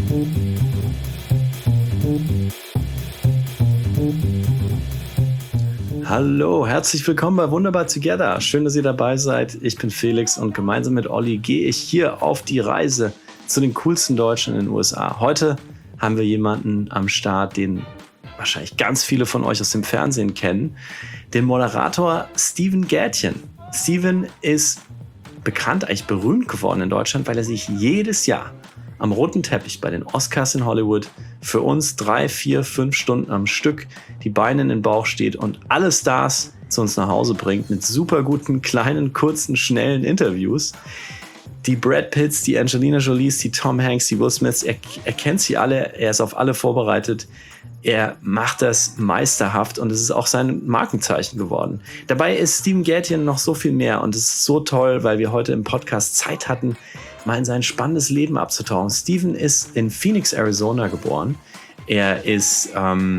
Hallo, herzlich willkommen bei Wunderbar Together. Schön, dass ihr dabei seid. Ich bin Felix und gemeinsam mit Olli gehe ich hier auf die Reise zu den coolsten Deutschen in den USA. Heute haben wir jemanden am Start, den wahrscheinlich ganz viele von euch aus dem Fernsehen kennen, den Moderator Steven Gätjen. Steven ist bekannt, eigentlich berühmt geworden in Deutschland, weil er sich jedes Jahr am roten Teppich bei den Oscars in Hollywood für uns 3, 4, 5 Stunden am Stück die Beine in den Bauch steht und alle Stars zu uns nach Hause bringt mit super guten, kleinen, kurzen, schnellen Interviews. Die Brad Pitts, die Angelina Jolies, die Tom Hanks, die Will Smiths, er kennt sie alle, er ist auf alle vorbereitet. Er macht das meisterhaft und es ist auch sein Markenzeichen geworden. Dabei ist Steven Gätjen noch so viel mehr und es ist so toll, weil wir heute im Podcast Zeit hatten, mal in sein spannendes Leben abzutauchen. Steven ist in Phoenix, Arizona geboren. Er ist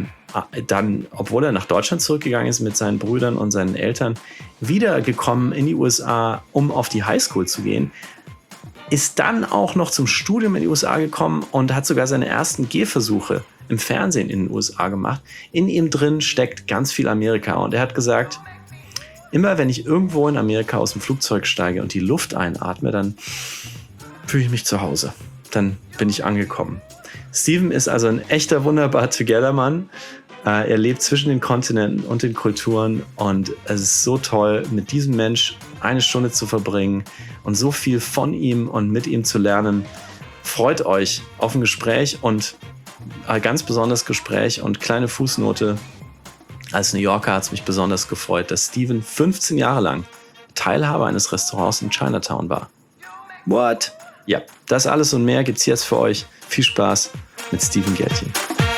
dann, obwohl er nach Deutschland zurückgegangen ist mit seinen Brüdern und seinen Eltern, wiedergekommen in die USA, um auf die Highschool zu gehen. Ist dann auch noch zum Studium in die USA gekommen und hat sogar seine ersten Gehversuche im Fernsehen in den USA gemacht. In ihm drin steckt ganz viel Amerika und er hat gesagt, immer wenn ich irgendwo in Amerika aus dem Flugzeug steige und die Luft einatme, dann fühle ich mich zu Hause. Dann bin ich angekommen. Steven ist also ein echter Wunderbar Together-Mann. Er lebt zwischen den Kontinenten und den Kulturen und es ist so toll, mit diesem Mensch eine Stunde zu verbringen und so viel von ihm und mit ihm zu lernen. Freut euch auf ein Gespräch und ein ganz besonderes Gespräch und kleine Fußnote. Als New Yorker hat es mich besonders gefreut, dass Steven 15 Jahre lang Teilhaber eines Restaurants in Chinatown war. What? Ja, das alles und mehr gibt's jetzt für euch. Viel Spaß mit Steven Gätjen.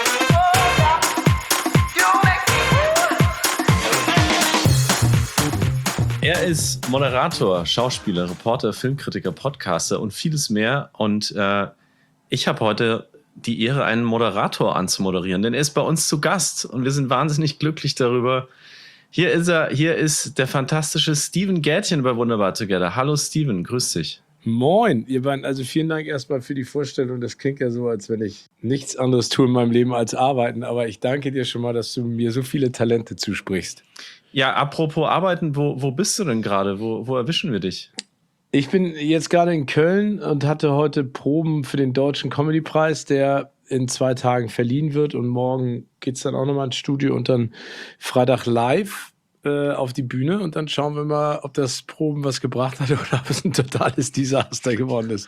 Er ist Moderator, Schauspieler, Reporter, Filmkritiker, Podcaster und vieles mehr. Und ich habe heute die Ehre, einen Moderator anzumoderieren, denn er ist bei uns zu Gast und wir sind wahnsinnig glücklich darüber. Hier ist er, hier ist der fantastische Steven Gätjen bei Wunderbar Together. Hallo Steven, grüß dich. Moin, ihr beiden, also vielen Dank erstmal für die Vorstellung. Das klingt ja so, als wenn ich nichts anderes tue in meinem Leben als arbeiten, aber ich danke dir schon mal, dass du mir so viele Talente zusprichst. Ja, apropos arbeiten, wo bist du denn gerade? Wo erwischen wir dich? Ich bin jetzt gerade in Köln und hatte heute Proben für den Deutschen Comedy-Preis, der in 2 Tagen verliehen wird und morgen geht es dann auch nochmal ins Studio und dann Freitag live auf die Bühne und dann schauen wir mal, ob das Proben was gebracht hat oder ob es ein totales Desaster geworden ist.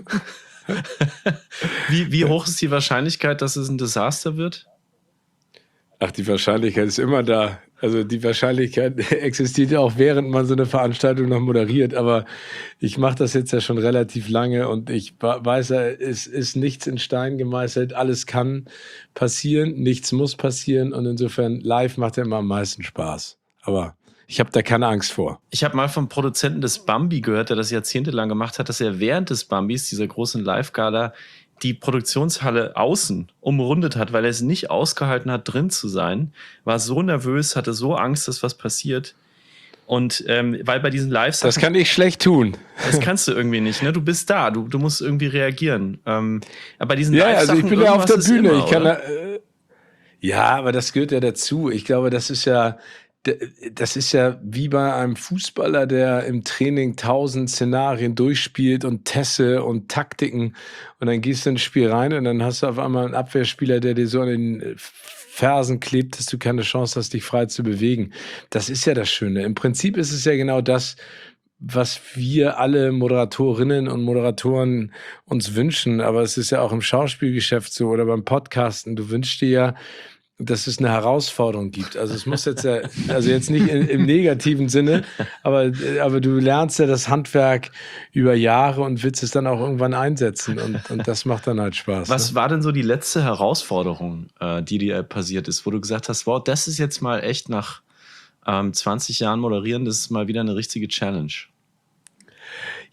Wie hoch ist die Wahrscheinlichkeit, dass es ein Desaster wird? Ach, die Wahrscheinlichkeit ist immer da. Also die Wahrscheinlichkeit existiert ja auch, während man so eine Veranstaltung noch moderiert. Aber ich mache das jetzt ja schon relativ lange und ich weiß ja, es ist nichts in Stein gemeißelt. Alles kann passieren, nichts muss passieren. Und insofern live macht ja immer am meisten Spaß. Aber ich habe da keine Angst vor. Ich habe mal vom Produzenten des Bambi gehört, der das jahrzehntelang gemacht hat, dass er während des Bambis, dieser großen Live-Gala, die Produktionshalle außen umrundet hat, weil er es nicht ausgehalten hat, drin zu sein, war so nervös, hatte so Angst, dass was passiert. Und weil bei diesen Live-Sachen... Das kann ich schlecht tun. Das kannst du irgendwie nicht, ne? Du bist da, du musst irgendwie reagieren. Aber bei diesen ja, Live-Sachen... also ich bin ja auf der Bühne. Immer, ich kann ja, aber das gehört ja dazu. Ich glaube, das ist ja wie bei einem Fußballer, der im Training 1000 Szenarien durchspielt und Pässe und Taktiken und dann gehst du ins Spiel rein und dann hast du auf einmal einen Abwehrspieler, der dir so an den Fersen klebt, dass du keine Chance hast, dich frei zu bewegen. Das ist ja das Schöne. Im Prinzip ist es ja genau das, was wir alle Moderatorinnen und Moderatoren uns wünschen, aber es ist ja auch im Schauspielgeschäft so oder beim Podcasten. Du wünschst dir ja, dass es eine Herausforderung gibt. Also es muss jetzt ja, also jetzt nicht im negativen Sinne, aber du lernst ja das Handwerk über Jahre und willst es dann auch irgendwann einsetzen und das macht dann halt Spaß. Was war denn so die letzte Herausforderung, die dir passiert ist, wo du gesagt hast, wow, das ist jetzt mal echt nach 20 Jahren Moderieren, das ist mal wieder eine richtige Challenge?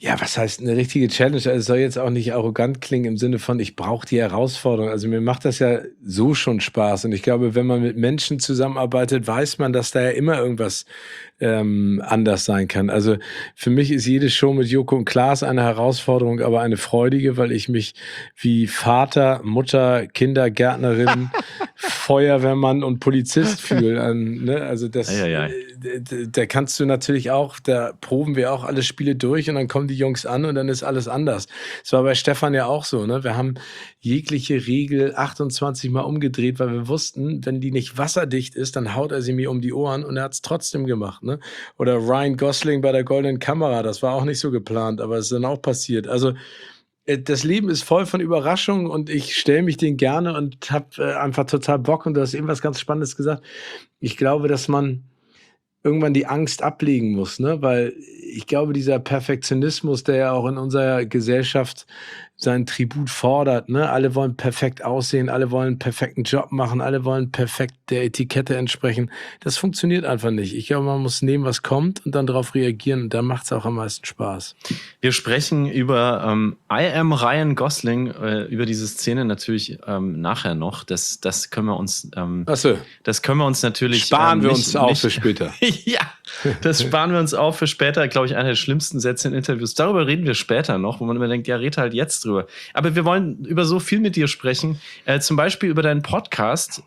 Ja, was heißt eine richtige Challenge? Also, es soll jetzt auch nicht arrogant klingen im Sinne von, ich brauche die Herausforderung. Also, mir macht das ja so schon Spaß und ich glaube, wenn man mit Menschen zusammenarbeitet, weiß man, dass da ja immer irgendwas, anders sein kann. Also, für mich ist jede Show mit Joko und Klaas eine Herausforderung, aber eine freudige, weil ich mich wie Vater, Mutter, Kindergärtnerin, Feuerwehrmann und Polizist fühle, ne? Also, Eieiei. da kannst du natürlich auch da proben wir auch alle Spiele durch und dann kommen die Jungs an und dann ist alles anders. Es war bei Stefan ja auch so, ne? Wir haben jegliche Regel 28 Mal umgedreht, weil wir wussten, wenn die nicht wasserdicht ist, dann haut er sie mir um die Ohren und er hat's trotzdem gemacht, ne? Oder Ryan Gosling bei der Goldenen Kamera, das war auch nicht so geplant, aber es ist dann auch passiert. Also, das Leben ist voll von Überraschungen und ich stelle mich denen gerne und habe, einfach total Bock und du hast eben was ganz Spannendes gesagt. Ich glaube, dass man irgendwann die Angst ablegen muss, ne? Weil ich glaube, dieser Perfektionismus, der ja auch in unserer Gesellschaft seinen Tribut fordert, ne? Alle wollen perfekt aussehen, alle wollen 'n perfekten Job machen, alle wollen perfekt der Etikette entsprechen. Das funktioniert einfach nicht. Ich glaube, man muss nehmen, was kommt und dann darauf reagieren und dann macht's auch am meisten Spaß. Wir sprechen über I Am Ryan Gosling, über diese Szene natürlich nachher noch. Das können wir uns, Ach so, das können wir uns natürlich sparen wir nicht, uns auf nicht, für später. ja, das sparen wir uns auf für später, glaube ich, einer der schlimmsten Sätze in Interviews. Darüber reden wir später noch, wo man immer denkt, ja, red halt jetzt drüber. Aber wir wollen über so viel mit dir sprechen, zum Beispiel über deinen Podcast.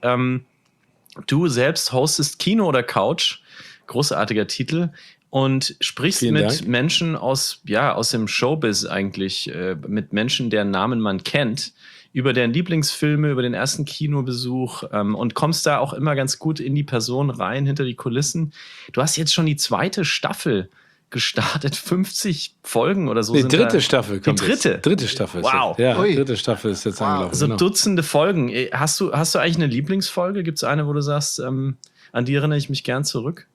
Du selbst hostest Kino oder Couch, großartiger Titel, und sprichst Vielen mit Dank. Menschen aus dem Showbiz eigentlich, mit Menschen, deren Namen man kennt, über deren Lieblingsfilme, über den ersten Kinobesuch, und kommst da auch immer ganz gut in die Person rein, hinter die Kulissen. Du hast jetzt schon die 2. Staffel gestartet, 50 Folgen oder so. Die sind dritte da. Staffel Die kommt dritte? jetzt. Dritte Staffel ist Wow. jetzt. Ja, Ui. dritte Staffel ist jetzt angelaufen. So Genau. Dutzende Folgen. Hast du eigentlich eine Lieblingsfolge? Gibt es eine, wo du sagst, an die erinnere ich mich gern zurück?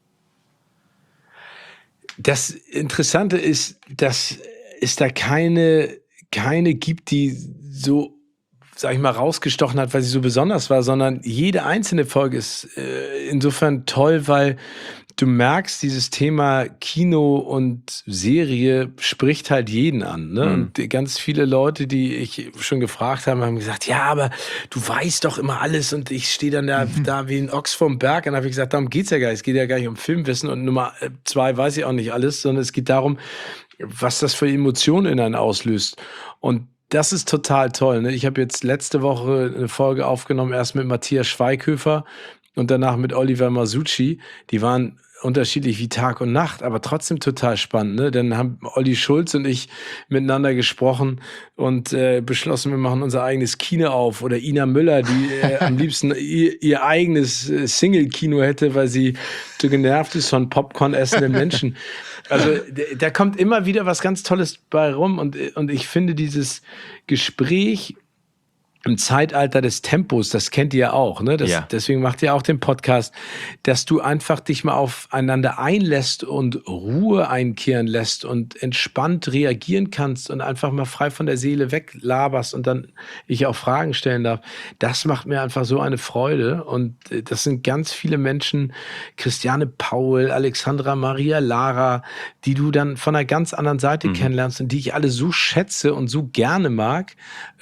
Das Interessante ist, dass es da keine gibt, die so, sag ich mal, rausgestochen hat, weil sie so besonders war, sondern jede einzelne Folge ist insofern toll, weil du merkst, dieses Thema Kino und Serie spricht halt jeden an, ne? Und ganz viele Leute, die ich schon gefragt habe, haben gesagt, ja, aber du weißt doch immer alles und ich stehe dann da wie ein Ochs vorm Berg. Und dann habe ich gesagt, darum geht's ja gar nicht. Es geht ja gar nicht um Filmwissen und Nummer 2 weiß ich auch nicht alles, sondern es geht darum, was das für Emotionen in einen auslöst. Und das ist total toll, ne? Ich habe jetzt letzte Woche eine Folge aufgenommen, erst mit Matthias Schweighöfer und danach mit Oliver Masucci. Die waren unterschiedlich wie Tag und Nacht, aber trotzdem total spannend, ne? Dann haben Olli Schulz und ich miteinander gesprochen und beschlossen, wir machen unser eigenes Kino auf. Oder Ina Müller, die am liebsten ihr eigenes Single-Kino hätte, weil sie so genervt ist von Popcorn essenden Menschen. Also da kommt immer wieder was ganz Tolles bei rum und ich finde dieses Gespräch im Zeitalter des Tempos, das kennt ihr ja auch, ne? Ja. Deswegen macht ihr auch den Podcast, dass du einfach dich mal aufeinander einlässt und Ruhe einkehren lässt und entspannt reagieren kannst und einfach mal frei von der Seele weglaberst und dann ich auch Fragen stellen darf. Das macht mir einfach so eine Freude und das sind ganz viele Menschen, Christiane Paul, Alexandra Maria Lara, die du dann von einer ganz anderen Seite kennenlernst und die ich alle so schätze und so gerne mag.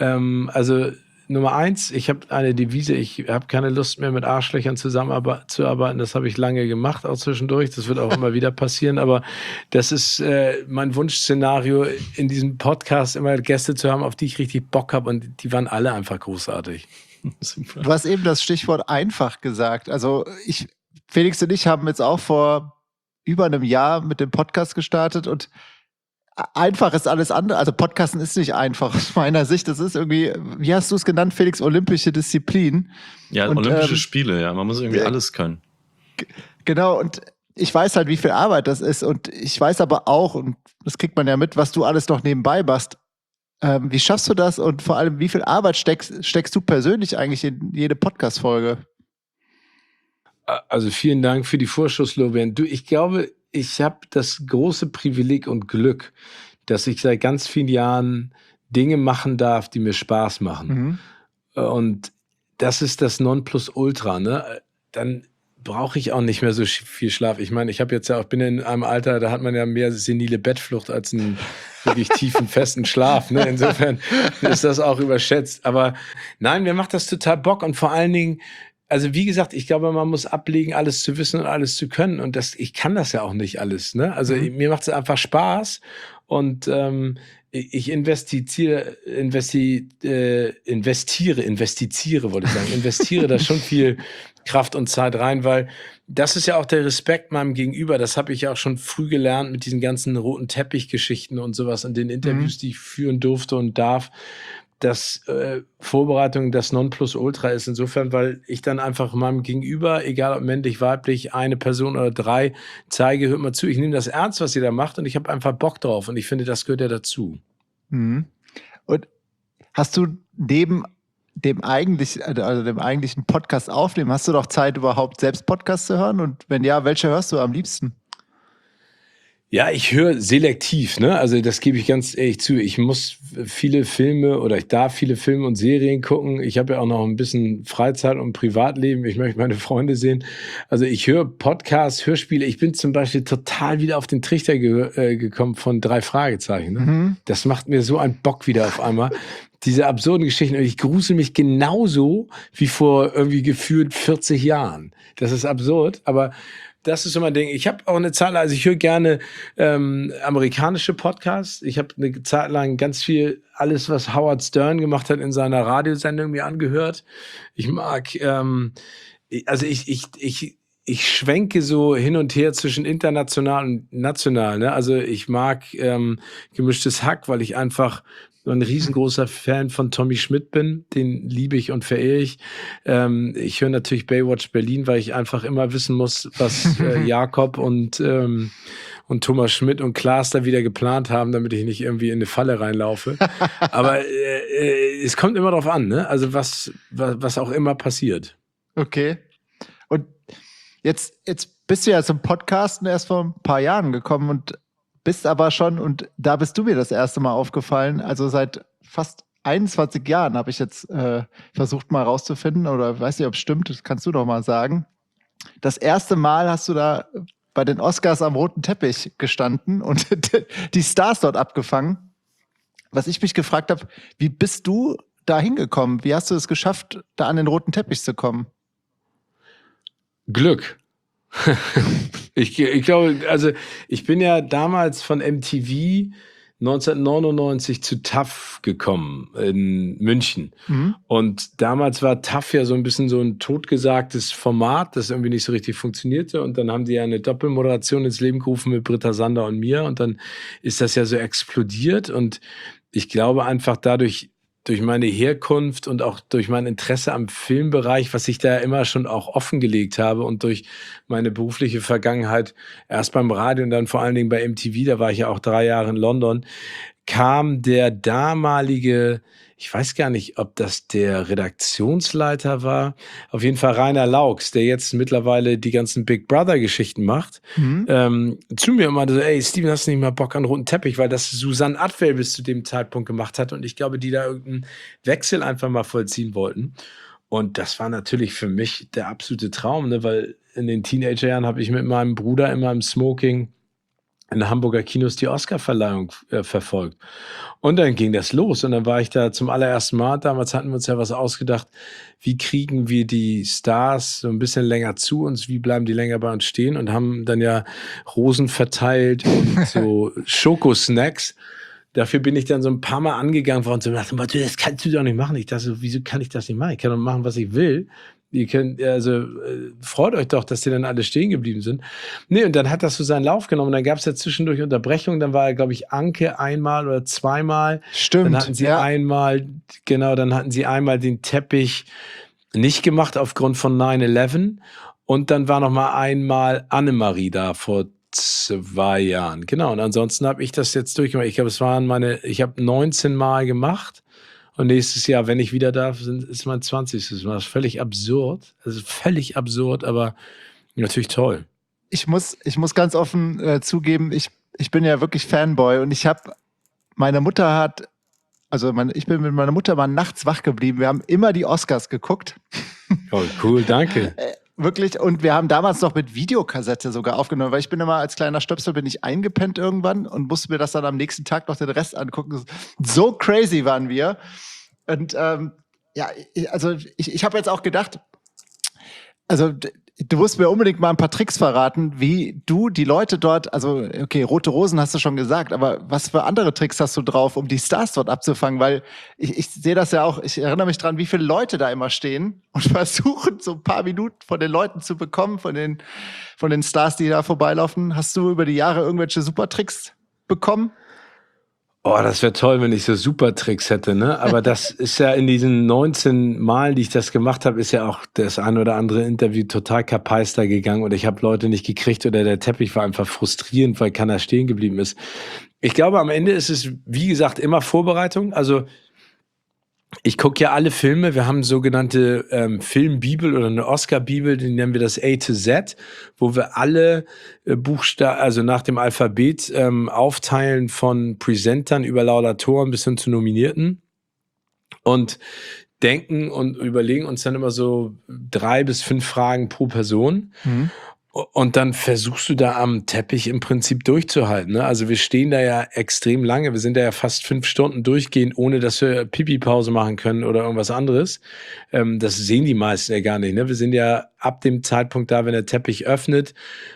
Also Nummer 1, ich habe eine Devise, ich habe keine Lust mehr mit Arschlöchern zusammenzuarbeiten. Das habe ich lange gemacht, auch zwischendurch. Das wird auch immer wieder passieren. Aber das ist mein Wunschszenario, in diesem Podcast immer Gäste zu haben, auf die ich richtig Bock habe. Und die waren alle einfach großartig. Super. Du hast eben das Stichwort einfach gesagt. Also Felix und ich haben jetzt auch vor über einem Jahr mit dem Podcast gestartet und einfach ist alles andere. Also Podcasten ist nicht einfach aus meiner Sicht. Das ist irgendwie, wie hast du es genannt, Felix, olympische Disziplin. Ja, und, Olympische Spiele, ja. Man muss irgendwie alles können. Genau, und ich weiß halt, wie viel Arbeit das ist. Und ich weiß aber auch, und das kriegt man ja mit, was du alles noch nebenbei machst. Wie schaffst du das? Und vor allem, wie viel Arbeit steckst du persönlich eigentlich in jede Podcast-Folge? Also vielen Dank für die Vorschusslorbeeren. Du, ich glaube, ich habe das große Privileg und Glück, dass ich seit ganz vielen Jahren Dinge machen darf, die mir Spaß machen. Und das ist das Nonplusultra, ne? Dann brauche ich auch nicht mehr so viel Schlaf. Ich meine, ich bin in einem Alter, da hat man ja mehr senile Bettflucht als einen wirklich tiefen, festen Schlaf. Ne? Insofern ist das auch überschätzt. Aber nein, mir macht das total Bock und vor allen Dingen, also wie gesagt, ich glaube, man muss ablegen, alles zu wissen und alles zu können. Und ich kann das ja auch nicht alles. Ne? Also mir macht es einfach Spaß und ich investiere da schon viel Kraft und Zeit rein, weil das ist ja auch der Respekt meinem Gegenüber. Das habe ich ja auch schon früh gelernt mit diesen ganzen roten Teppich-Geschichten und sowas und den Interviews, die ich führen durfte und darf, dass Vorbereitung das Nonplusultra ist. Insofern, weil ich dann einfach meinem Gegenüber, egal ob männlich, weiblich, eine Person oder 3, zeige, hört mal zu, ich nehme das ernst, was ihr da macht und ich habe einfach Bock drauf und ich finde, das gehört ja dazu. Mhm. Und hast du neben dem eigentlichen Podcast aufnehmen, hast du doch Zeit, überhaupt selbst Podcasts zu hören? Und wenn ja, welche hörst du am liebsten? Ja, ich höre selektiv, ne? Also das gebe ich ganz ehrlich zu. Ich muss viele Filme oder ich darf viele Filme und Serien gucken. Ich habe ja auch noch ein bisschen Freizeit und Privatleben. Ich möchte meine Freunde sehen. Also ich höre Podcasts, Hörspiele. Ich bin zum Beispiel total wieder auf den Trichter gekommen von 3 Fragezeichen. Ne? Das macht mir so einen Bock wieder auf einmal. Diese absurden Geschichten. Und ich grusel mich genauso wie vor irgendwie gefühlt 40 Jahren. Das ist absurd, aber das ist so mein Ding. Ich habe auch eine Zeit lang, also ich höre gerne amerikanische Podcasts. Ich habe eine Zeit lang ganz viel alles, was Howard Stern gemacht hat in seiner Radiosendung mir angehört. Ich mag, also ich schwenke so hin und her zwischen international und national. Ne? Also ich mag Gemischtes Hack, weil ich einfach so ein riesengroßer Fan von Tommy Schmidt bin. Den liebe ich und verehre ich. Ich höre natürlich Baywatch Berlin, weil ich einfach immer wissen muss, was Jakob und Thomas Schmidt und Klaas da wieder geplant haben, damit ich nicht irgendwie in eine Falle reinlaufe. Aber es kommt immer drauf an, ne? Also was auch immer passiert. Okay. Und jetzt bist du ja zum Podcasten erst vor ein paar Jahren gekommen und bist aber schon, und da bist du mir das erste Mal aufgefallen, also seit fast 21 Jahren habe ich jetzt versucht mal rauszufinden, oder weiß nicht, ob es stimmt, das kannst du doch mal sagen. Das erste Mal hast du da bei den Oscars am roten Teppich gestanden und die Stars dort abgefangen. Was ich mich gefragt habe, wie bist du da hingekommen? Wie hast du es geschafft, da an den roten Teppich zu kommen? Glück. Ich glaube, also ich bin ja damals von MTV 1999 zu TAF gekommen in München. Und damals war TAF ja so ein bisschen so ein totgesagtes Format, das irgendwie nicht so richtig funktionierte. Und dann haben die ja eine Doppelmoderation ins Leben gerufen mit Britta Sander und mir. Und dann ist das ja so explodiert. Und ich glaube einfach durch meine Herkunft und auch durch mein Interesse am Filmbereich, was ich da immer schon auch offengelegt habe und durch meine berufliche Vergangenheit, erst beim Radio und dann vor allen Dingen bei MTV, da war ich ja auch 3 Jahre in London, kam der damalige, ich weiß gar nicht, ob das der Redaktionsleiter war, auf jeden Fall Rainer Laux, der jetzt mittlerweile die ganzen Big Brother-Geschichten macht, zu mir und meinte so, ey, Steven, hast du nicht mal Bock an roten Teppich, weil das Susanne Atwell bis zu dem Zeitpunkt gemacht hat und ich glaube, die da irgendeinen Wechsel einfach mal vollziehen wollten. Und das war natürlich für mich der absolute Traum, ne? Weil in den Teenagerjahren habe ich mit meinem Bruder immer im Smoking in den Hamburger Kinos die Oscarverleihung verfolgt. Und dann ging das los und dann war ich da zum allerersten Mal. Damals hatten wir uns ja was ausgedacht, wie kriegen wir die Stars so ein bisschen länger zu uns, wie bleiben die länger bei uns stehen und haben dann ja Rosen verteilt und so Schokosnacks. Dafür bin ich dann so ein paar Mal angegangen worden und so dachte, das kannst du doch nicht machen. Ich dachte so, wieso kann ich das nicht machen? Ich kann doch machen, was ich will. Ihr könnt, also freut euch doch, dass die dann alle stehen geblieben sind. Nee, und dann hat das so seinen Lauf genommen. Dann gab es ja zwischendurch Unterbrechungen. Dann war, glaube ich, Anke einmal oder zweimal. Stimmt. Dann hatten sie einmal den Teppich nicht gemacht aufgrund von 9/11. Und dann war noch mal einmal Annemarie da vor 2 Jahren. Genau. Und ansonsten habe ich das jetzt durchgemacht. Ich glaube, ich habe 19 Mal gemacht. Und nächstes Jahr, wenn ich wieder darf, ist mein 20. Das ist völlig absurd. Also völlig absurd, aber natürlich toll. Ich muss ganz offen zugeben, ich bin ja wirklich Fanboy und ich bin mit meiner Mutter mal nachts wach geblieben. Wir haben immer die Oscars geguckt. Oh, cool, danke. wirklich. Und wir haben damals noch mit Videokassette sogar aufgenommen, weil ich bin immer als kleiner Stöpsel bin ich eingepennt irgendwann und musste mir das dann am nächsten Tag noch den Rest angucken. So crazy waren wir. Und also ich habe jetzt auch gedacht, also du musst mir unbedingt mal ein paar Tricks verraten, wie du die Leute dort, also okay, Rote Rosen hast du schon gesagt, aber was für andere Tricks hast du drauf, um die Stars dort abzufangen? Weil ich sehe das ja auch, ich erinnere mich dran, wie viele Leute da immer stehen und versuchen, so ein paar Minuten von den Leuten zu bekommen, von den Stars, die da vorbeilaufen. Hast du über die Jahre irgendwelche Supertricks bekommen? Oh, das wäre toll, wenn ich so super Tricks hätte, ne? Aber das ist ja in diesen 19 Malen, die ich das gemacht habe, ist ja auch das ein oder andere Interview total kapeister gegangen und ich habe Leute nicht gekriegt oder der Teppich war einfach frustrierend, weil keiner stehen geblieben ist. Ich glaube, am Ende ist es, wie gesagt, immer Vorbereitung. Also ich gucke ja alle Filme. Wir haben sogenannte Filmbibel oder eine Oscar-Bibel, die nennen wir das A to Z, wo wir alle Buchstaben, also nach dem Alphabet aufteilen von Presentern über Laudatoren bis hin zu Nominierten und denken und überlegen uns dann immer so 3 bis 5 Fragen pro Person. Und dann versuchst du da am Teppich im Prinzip durchzuhalten. Ne? Also wir stehen da ja extrem lange. Wir sind da ja fast 5 Stunden durchgehend, ohne dass wir Pipi-Pause machen können oder irgendwas anderes. Das sehen die meisten ja gar nicht. Ne? Wir sind ja ab dem Zeitpunkt da, wenn der Teppich öffnet,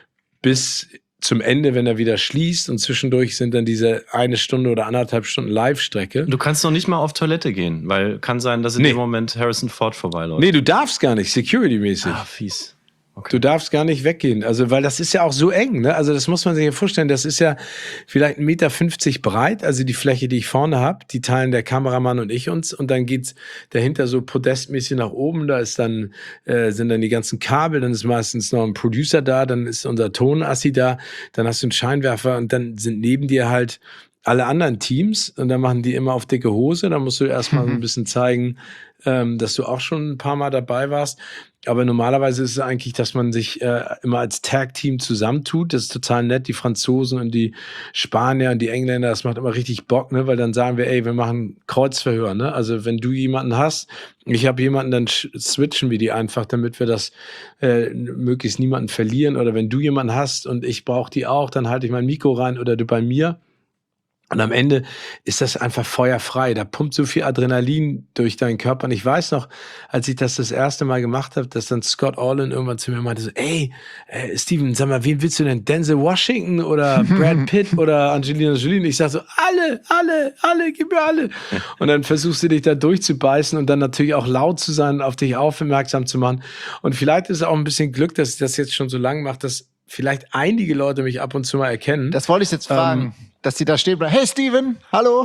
bis zum Ende, wenn er wieder schließt. Und zwischendurch sind dann diese 1 Stunde oder 1,5 Stunden Live-Strecke. Du kannst noch nicht mal auf Toilette gehen, weil kann sein, dass in dem Moment Harrison Ford vorbeiläuft. Nee, du darfst gar nicht, security-mäßig. Ah, fies. Okay. Du darfst gar nicht weggehen, also weil das ist ja auch so eng, ne? Also das muss man sich ja vorstellen, das ist ja vielleicht 1,50 Meter breit, also die Fläche, die ich vorne habe, die teilen der Kameramann und ich uns und dann geht's dahinter so podestmäßig nach oben, da ist dann sind dann die ganzen Kabel, dann ist meistens noch ein Producer da, dann ist unser Tonassi da, dann hast du einen Scheinwerfer und dann sind neben dir halt alle anderen Teams und dann machen die immer auf dicke Hose, dann musst du erstmal ein bisschen zeigen, dass du auch schon ein paar Mal dabei warst. Aber normalerweise ist es eigentlich, dass man sich immer als Tag-Team zusammentut. Das ist total nett. Die Franzosen und die Spanier und die Engländer, das macht immer richtig Bock, ne? Weil dann sagen wir, ey, wir machen Kreuzverhör. Ne? Also wenn du jemanden hast, ich habe jemanden, dann switchen wir die einfach, damit wir das möglichst niemanden verlieren. Oder wenn du jemanden hast und ich brauche die auch, dann halte ich mein Mikro rein oder du bei mir. Und am Ende ist das einfach feuerfrei. Da pumpt so viel Adrenalin durch deinen Körper. Und ich weiß noch, als ich das erste Mal gemacht habe, dass dann Scott Orlin irgendwann zu mir meinte so, ey, Steven, sag mal, wen willst du denn? Denzel Washington oder Brad Pitt oder Angelina Jolie? Und ich sag so, alle, gib mir alle. Und dann versuchst du dich da durchzubeißen und dann natürlich auch laut zu sein und auf dich aufmerksam zu machen. Und vielleicht ist es auch ein bisschen Glück, dass ich das jetzt schon so lange mache, dass vielleicht einige Leute mich ab und zu mal erkennen. Das wollte ich jetzt fragen, dass die da stehen bleiben. Hey Steven, hallo.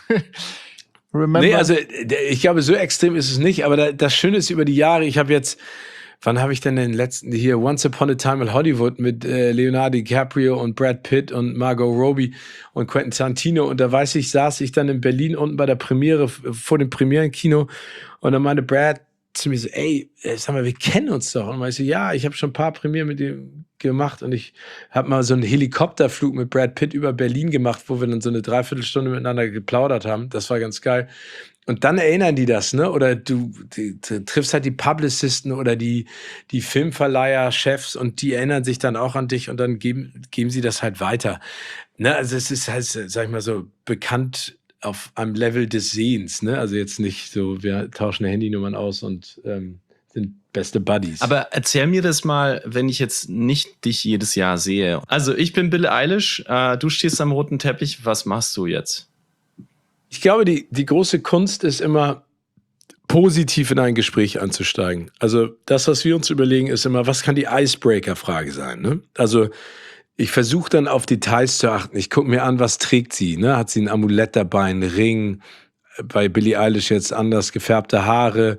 Remember? Nee, also ich glaube, so extrem ist es nicht, aber das Schöne ist über die Jahre, ich habe jetzt, wann habe ich denn den letzten hier, Once Upon a Time in Hollywood mit Leonardo DiCaprio und Brad Pitt und Margot Robbie und Quentin Tarantino und da weiß ich, saß ich dann in Berlin unten bei der Premiere, vor dem Premierenkino und dann meinte Brad zu mir so, ey, sag mal, wir kennen uns doch. Und ich so, ja, ich habe schon ein paar Premieren mit ihm gemacht und ich habe mal so einen Helikopterflug mit Brad Pitt über Berlin gemacht, wo wir dann so eine 3/4 miteinander geplaudert haben. Das war ganz geil. Und dann erinnern die das, ne? Oder du triffst halt die Publicisten oder die Filmverleiher, Chefs und die erinnern sich dann auch an dich und dann geben sie das halt weiter. Ne? Also es ist halt, sag ich mal so, bekannt auf einem Level des Sehens, ne? Also jetzt nicht so, wir tauschen Handynummern aus und sind beste Buddies. Aber erzähl mir das mal, wenn ich jetzt nicht dich jedes Jahr sehe. Also ich bin Billie Eilish, du stehst am roten Teppich, was machst du jetzt? Ich glaube, die große Kunst ist immer, positiv in ein Gespräch anzusteigen. Also das, was wir uns überlegen, ist immer, was kann die Icebreaker-Frage sein? Ne? Also ich versuche dann auf Details zu achten. Ich gucke mir an, was trägt sie? Ne? Hat sie ein Amulett dabei, einen Ring? Bei Billie Eilish jetzt anders gefärbte Haare.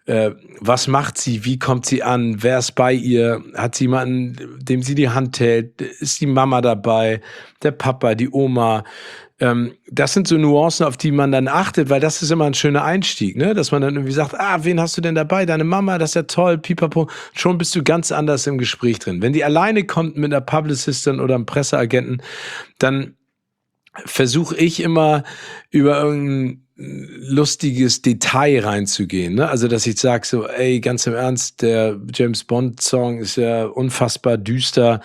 Was macht sie? Wie kommt sie an? Wer ist bei ihr? Hat sie jemanden, dem sie die Hand hält? Ist die Mama dabei? Der Papa, die Oma? Das sind so Nuancen, auf die man dann achtet, weil das ist immer ein schöner Einstieg, ne? Dass man dann irgendwie sagt, wen hast du denn dabei? Deine Mama, das ist ja toll, pipapo. Schon bist du ganz anders im Gespräch drin. Wenn die alleine kommt mit einer Publicistin oder einem Presseagenten, dann versuche ich immer über irgendeinen lustiges Detail reinzugehen, ne? Also, dass ich sage so, ey, ganz im Ernst, der James Bond Song ist ja unfassbar düster.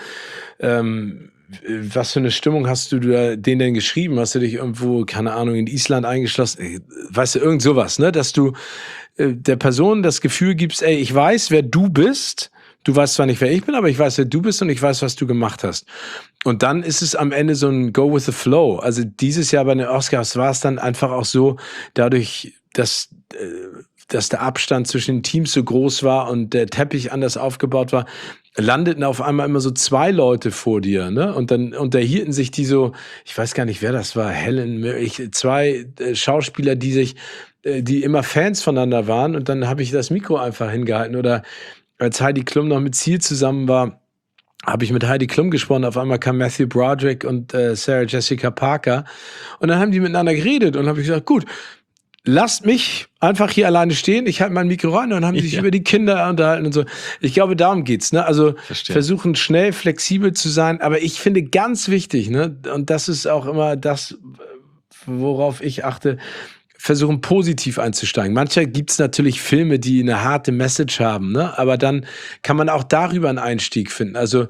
Was für eine Stimmung hast du den denn geschrieben? Hast du dich irgendwo, keine Ahnung, in Island eingeschlossen? Weißt du, irgend sowas, ne? Dass du der Person das Gefühl gibst, ey, ich weiß, wer du bist. Du weißt zwar nicht, wer ich bin, aber ich weiß, wer du bist und ich weiß, was du gemacht hast. Und dann ist es am Ende so ein Go with the Flow. Also dieses Jahr bei den Oscars war es dann einfach auch so, dadurch, dass der Abstand zwischen den Teams so groß war und der Teppich anders aufgebaut war, landeten auf einmal immer so 2 Leute vor dir, ne? Und dann unterhielten sich die so, ich weiß gar nicht, wer das war, Helen Mirren, 2 Schauspieler, die immer Fans voneinander waren, und dann habe ich das Mikro einfach hingehalten. Oder als Heidi Klum noch mit Ziel zusammen war, habe ich mit Heidi Klum gesprochen. Auf einmal kam Matthew Broderick und Sarah Jessica Parker, und dann haben die miteinander geredet, und habe ich gesagt, gut, lasst mich einfach hier alleine stehen, ich halte mein Mikro rein, und dann haben die sich über die Kinder unterhalten und so. Ich glaube, darum geht's, ne? Also versuchen schnell, flexibel zu sein, aber ich finde ganz wichtig, ne? Und das ist auch immer das, worauf ich achte, versuchen positiv einzusteigen. Manchmal gibt's natürlich Filme, die eine harte Message haben, ne? Aber dann kann man auch darüber einen Einstieg finden. Also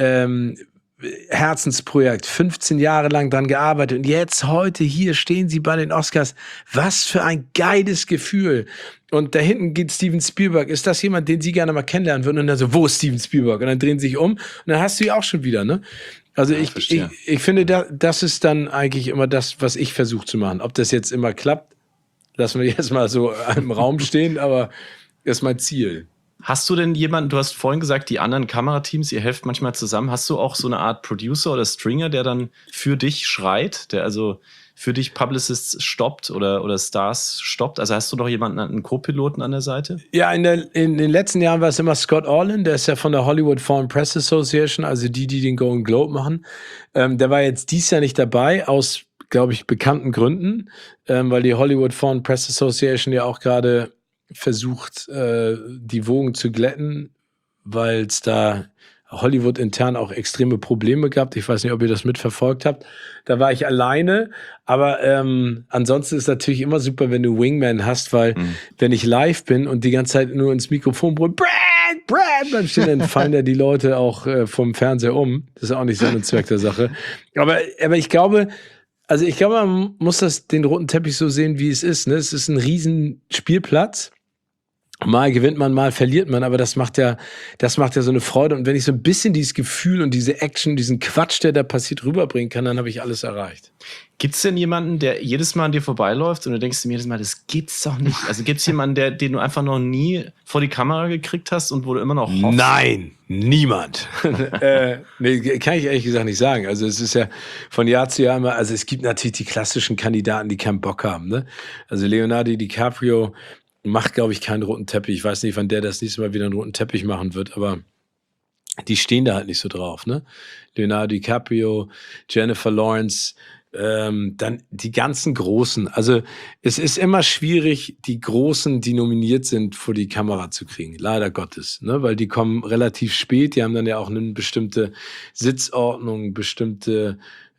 Herzensprojekt, 15 Jahre lang dran gearbeitet, und jetzt heute hier stehen sie bei den Oscars. Was für ein geiles Gefühl. Und da hinten geht Steven Spielberg. Ist das jemand, den Sie gerne mal kennenlernen würden? Und dann so, wo ist Steven Spielberg? Und dann drehen sie sich um, und dann hast du ihn auch schon wieder, ne? Also ich finde, das ist dann eigentlich immer das, was ich versuche zu machen. Ob das jetzt immer klappt, lassen wir jetzt mal so im Raum stehen, aber das ist mein Ziel. Hast du denn jemanden, du hast vorhin gesagt, die anderen Kamerateams, ihr helft manchmal zusammen. Hast du auch so eine Art Producer oder Stringer, der dann für dich schreit, der also für dich Publicists stoppt oder Stars stoppt? Also hast du noch jemanden, einen Co-Piloten an der Seite? Ja, in den letzten Jahren war es immer Scott Orland, der ist ja von der Hollywood Foreign Press Association, also die den Golden Globe machen. Der war jetzt dieses Jahr nicht dabei, aus, glaube ich, bekannten Gründen, weil die Hollywood Foreign Press Association ja auch gerade versucht, die Wogen zu glätten, weil es da Hollywood intern auch extreme Probleme gab. Ich weiß nicht, ob ihr das mitverfolgt habt. Da war ich alleine, aber ansonsten ist natürlich immer super, wenn du Wingman hast, weil wenn ich live bin und die ganze Zeit nur ins Mikrofon brülle, Brad, dann fallen ja die Leute auch vom Fernseher um. Das ist auch nicht Sinn und Zweck der Sache. Aber ich glaube, man muss den roten Teppich so sehen, wie es ist, ne? Es ist ein riesen Spielplatz. Mal gewinnt man, mal verliert man, aber das macht ja so eine Freude. Und wenn ich so ein bisschen dieses Gefühl und diese Action, diesen Quatsch, der da passiert, rüberbringen kann, dann habe ich alles erreicht. Gibt's denn jemanden, der jedes Mal an dir vorbeiläuft und du denkst dir jedes Mal, das gibt's doch nicht? Also gibt's jemanden, den du einfach noch nie vor die Kamera gekriegt hast und wo du immer noch hoffst? Nein, niemand. Nee, kann ich ehrlich gesagt nicht sagen. Also es ist ja von Jahr zu Jahr immer, also es gibt natürlich die klassischen Kandidaten, die keinen Bock haben, ne? Also Leonardo DiCaprio macht, glaube ich, keinen roten Teppich. Ich weiß nicht, wann der das nächste Mal wieder einen roten Teppich machen wird, aber die stehen da halt nicht so drauf, ne? Leonardo DiCaprio, Jennifer Lawrence, dann die ganzen Großen. Also es ist immer schwierig, die Großen, die nominiert sind, vor die Kamera zu kriegen. Leider Gottes, ne? Weil die kommen relativ spät. Die haben dann ja auch eine bestimmte Sitzordnung, bestimmte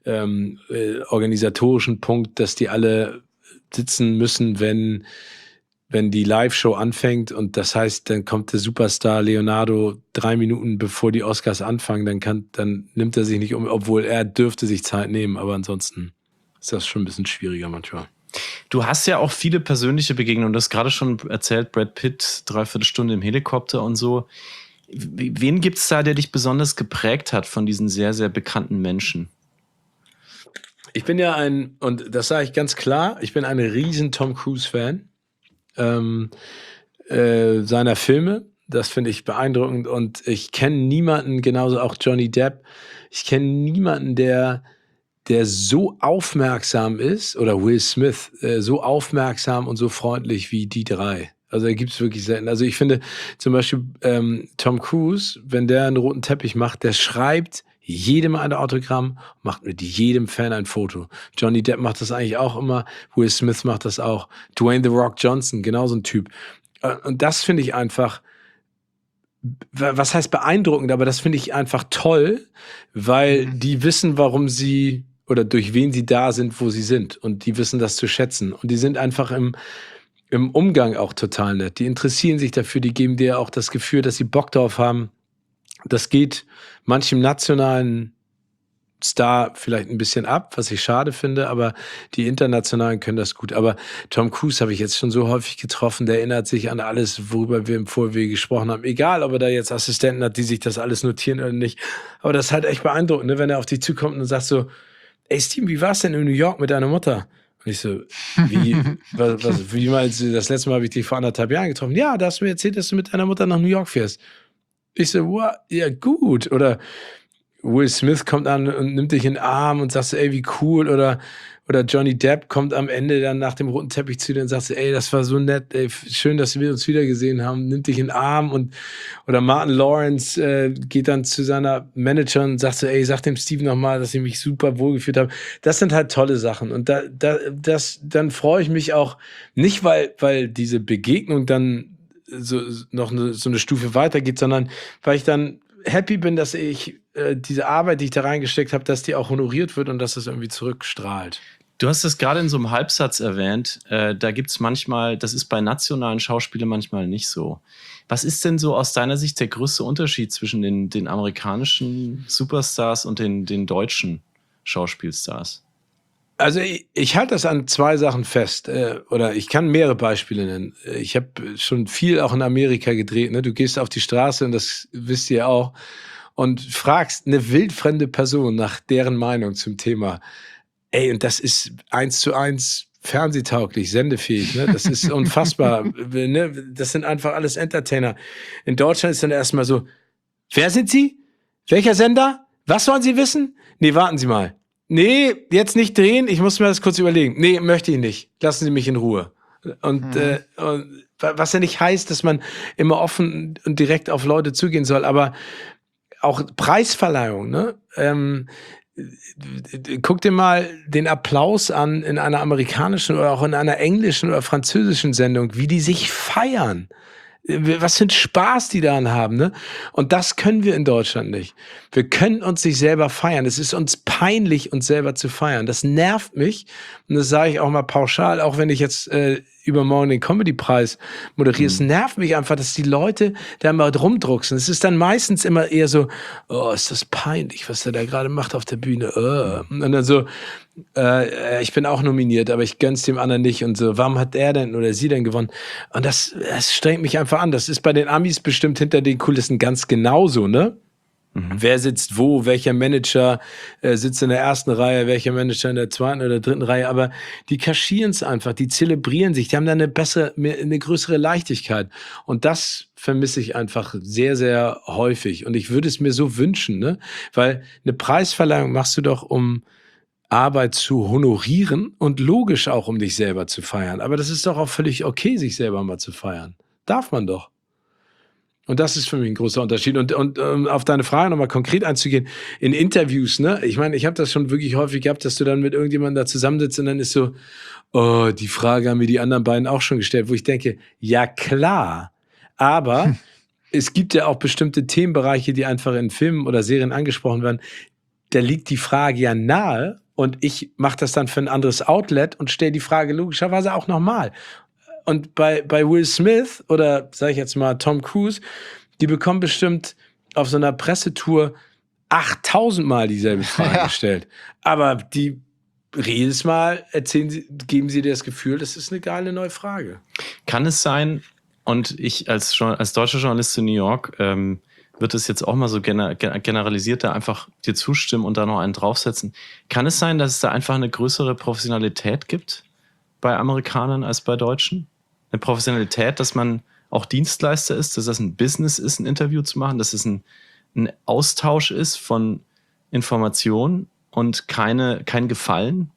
organisatorischen Punkt, dass die alle sitzen müssen, wenn die Live-Show anfängt, und das heißt, dann kommt der Superstar Leonardo 3 Minuten bevor die Oscars anfangen, dann nimmt er sich nicht um, obwohl er dürfte sich Zeit nehmen, aber ansonsten ist das schon ein bisschen schwieriger manchmal. Du hast ja auch viele persönliche Begegnungen, du hast gerade schon erzählt, Brad Pitt, 3/4 Stunde im Helikopter und so. Wen gibt's da, der dich besonders geprägt hat von diesen sehr, sehr bekannten Menschen? Ich bin ja und das sage ich ganz klar, ich bin ein riesen Tom Cruise-Fan. Seiner Filme, das finde ich beeindruckend, und ich kenne niemanden, genauso auch Johnny Depp, ich kenne niemanden, der so aufmerksam ist, oder Will Smith, so aufmerksam und so freundlich wie die 3. Also da gibt es wirklich selten. Also ich finde zum Beispiel Tom Cruise, wenn der einen roten Teppich macht, der schreibt jedem ein Autogramm, macht mit jedem Fan ein Foto. Johnny Depp macht das eigentlich auch immer, Will Smith macht das auch, Dwayne The Rock Johnson, genauso ein Typ. Und das finde ich einfach, was heißt beeindruckend, aber das finde ich einfach toll, weil die wissen, warum sie oder durch wen sie da sind, wo sie sind. Und die wissen das zu schätzen. Und die sind einfach im Umgang auch total nett. Die interessieren sich dafür, die geben dir auch das Gefühl, dass sie Bock drauf haben. Das geht manchem nationalen Star vielleicht ein bisschen ab, was ich schade finde, aber die Internationalen können das gut. Aber Tom Cruise habe ich jetzt schon so häufig getroffen, der erinnert sich an alles, worüber wir im Vorwege gesprochen haben. Egal, ob er da jetzt Assistenten hat, die sich das alles notieren oder nicht. Aber das ist halt echt beeindruckend, ne? Wenn er auf dich zukommt und sagt so, ey Steven, wie war's denn in New York mit deiner Mutter? Und ich so, wie meinst du, das letzte Mal habe ich dich vor 1,5 Jahren getroffen? Ja, da hast du mir erzählt, dass du mit deiner Mutter nach New York fährst. Ich so, what? Ja gut. Oder Will Smith kommt an und nimmt dich in den Arm und sagst, ey, wie cool. Oder Johnny Depp kommt am Ende dann nach dem roten Teppich zu dir und sagt, ey, das war so nett, ey, schön, dass wir uns wiedergesehen haben, nimmt dich in den Arm. Oder Martin Lawrence geht dann zu seiner Managerin und sagt so, ey, sag dem Steven nochmal, dass ich mich super wohlgefühlt habe. Das sind halt tolle Sachen. Und dann freue ich mich auch nicht, weil diese Begegnung dann so eine Stufe weitergeht, sondern weil ich dann happy bin, dass ich diese Arbeit, die ich da reingesteckt habe, dass die auch honoriert wird und dass das irgendwie zurückstrahlt. Du hast es gerade in so einem Halbsatz erwähnt. Da gibt es manchmal, das ist bei nationalen Schauspielern manchmal nicht so. Was ist denn so aus deiner Sicht der größte Unterschied zwischen den amerikanischen Superstars und den deutschen Schauspielstars? Also ich halte das an 2 Sachen fest, oder ich kann mehrere Beispiele nennen. Ich habe schon viel auch in Amerika gedreht. Ne? Du gehst auf die Straße, und das wisst ihr auch, und fragst eine wildfremde Person nach deren Meinung zum Thema. Ey, und das ist 1:1 fernsehtauglich, sendefähig. Ne? Das ist unfassbar. Ne? Das sind einfach alles Entertainer. In Deutschland ist dann erstmal so, wer sind Sie? Welcher Sender? Was wollen Sie wissen? Nee, warten Sie mal. Nee, jetzt nicht drehen, ich muss mir das kurz überlegen. Nee, möchte ich nicht. Lassen Sie mich in Ruhe. Und was ja nicht heißt, dass man immer offen und direkt auf Leute zugehen soll, aber auch Preisverleihung, ne? Guck dir mal den Applaus an in einer amerikanischen oder auch in einer englischen oder französischen Sendung, wie die sich feiern. Was für ein Spaß die daran haben, ne? Und das können wir in Deutschland nicht. Wir können uns nicht selber feiern. Es ist uns peinlich, uns selber zu feiern. Das nervt mich. Und das sage ich auch mal pauschal, auch wenn ich jetzt übermorgen den Comedy-Preis moderiere. Es nervt mich einfach, dass die Leute da mal rumdrucksen. Es ist dann meistens immer eher so, oh, ist das peinlich, was der da gerade macht auf der Bühne. Und dann so, ich bin auch nominiert, aber ich gönn's dem anderen nicht und so. Warum hat er denn oder sie denn gewonnen? Und das strengt mich einfach an. Das ist bei den Amis bestimmt hinter den Kulissen ganz genauso, ne? Wer sitzt wo, welcher Manager sitzt in der ersten Reihe, welcher Manager in der zweiten oder dritten Reihe, aber die kaschieren es einfach, die zelebrieren sich, die haben da eine größere Leichtigkeit. Und das vermisse ich einfach sehr, sehr häufig. Und ich würde es mir so wünschen, ne? Weil eine Preisverleihung machst du doch, um Arbeit zu honorieren und logisch auch, um dich selber zu feiern. Aber das ist doch auch völlig okay, sich selber mal zu feiern. Darf man doch. Und das ist für mich ein großer Unterschied. Und auf deine Frage nochmal konkret einzugehen, in Interviews, ne? Ich meine, ich habe das schon wirklich häufig gehabt, dass du dann mit irgendjemandem da zusammensitzt und dann ist so, oh, die Frage haben mir die anderen beiden auch schon gestellt, wo ich denke, ja klar, aber es gibt ja auch bestimmte Themenbereiche, die einfach in Filmen oder Serien angesprochen werden. Da liegt die Frage ja nahe und ich mache das dann für ein anderes Outlet und stelle die Frage logischerweise auch nochmal. Und bei Will Smith oder, sag ich jetzt mal, Tom Cruise, die bekommen bestimmt auf so einer Pressetour 8000 Mal dieselbe Frage gestellt. Aber jedes Mal geben sie dir das Gefühl, das ist eine geile neue Frage. Kann es sein, und ich als deutscher Journalist in New York wird es jetzt auch mal so generalisiert da einfach dir zustimmen und da noch einen draufsetzen. Kann es sein, dass es da einfach eine größere Professionalität gibt bei Amerikanern als bei Deutschen? Eine Professionalität, dass man auch Dienstleister ist, dass das ein Business ist, ein Interview zu machen, dass es ein Austausch ist von Informationen und kein Gefallen?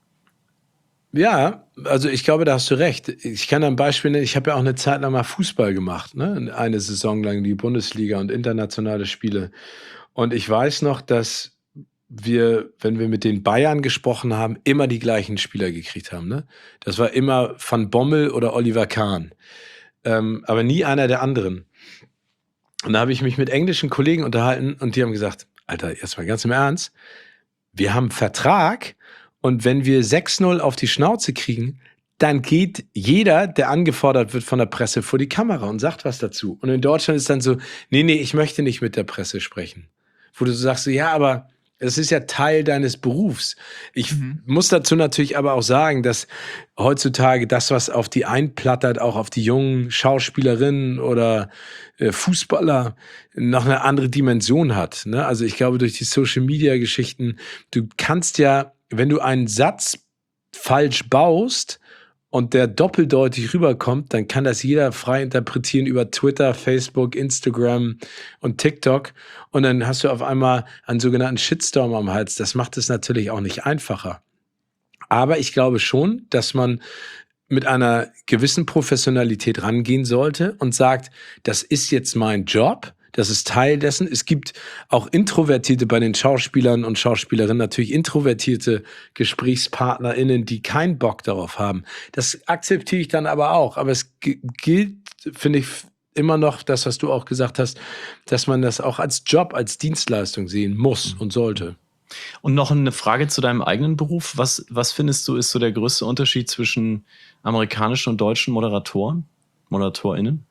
Ja, also ich glaube, da hast du recht. Ich kann ein Beispiel nennen, ich habe ja auch eine Zeit lang mal Fußball gemacht, ne? Eine Saison lang die Bundesliga und internationale Spiele. Und ich weiß noch, dass wir, wenn wir mit den Bayern gesprochen haben, immer die gleichen Spieler gekriegt haben. Ne? Das war immer Van Bommel oder Oliver Kahn. Aber nie einer der anderen. Und da habe ich mich mit englischen Kollegen unterhalten und die haben gesagt, Alter, erstmal ganz im Ernst, wir haben einen Vertrag Und wenn wir 6-0 auf die Schnauze kriegen, dann geht jeder, der angefordert wird von der Presse, vor die Kamera und sagt was dazu. Und in Deutschland ist dann so, nee, ich möchte nicht mit der Presse sprechen. Wo du so sagst, ja, aber es ist ja Teil deines Berufs. Ich muss dazu natürlich aber auch sagen, dass heutzutage das, was auf die einplattert, auch auf die jungen Schauspielerinnen oder Fußballer, noch eine andere Dimension hat. Ne? Also ich glaube, durch die Social-Media-Geschichten, du kannst ja, wenn du einen Satz falsch baust und der doppeldeutig rüberkommt, dann kann das jeder frei interpretieren über Twitter, Facebook, Instagram und TikTok. Und dann hast du auf einmal einen sogenannten Shitstorm am Hals. Das macht es natürlich auch nicht einfacher. Aber ich glaube schon, dass man mit einer gewissen Professionalität rangehen sollte und sagt, das ist jetzt mein Job. Das ist Teil dessen. Es gibt auch Introvertierte bei den Schauspielern und Schauspielerinnen, natürlich introvertierte GesprächspartnerInnen, die keinen Bock darauf haben. Das akzeptiere ich dann aber auch. Aber es gilt, finde ich, immer noch das, was du auch gesagt hast, dass man das auch als Job, als Dienstleistung sehen muss und sollte. Und noch eine Frage zu deinem eigenen Beruf. Was findest du, ist so der größte Unterschied zwischen amerikanischen und deutschen ModeratorInnen?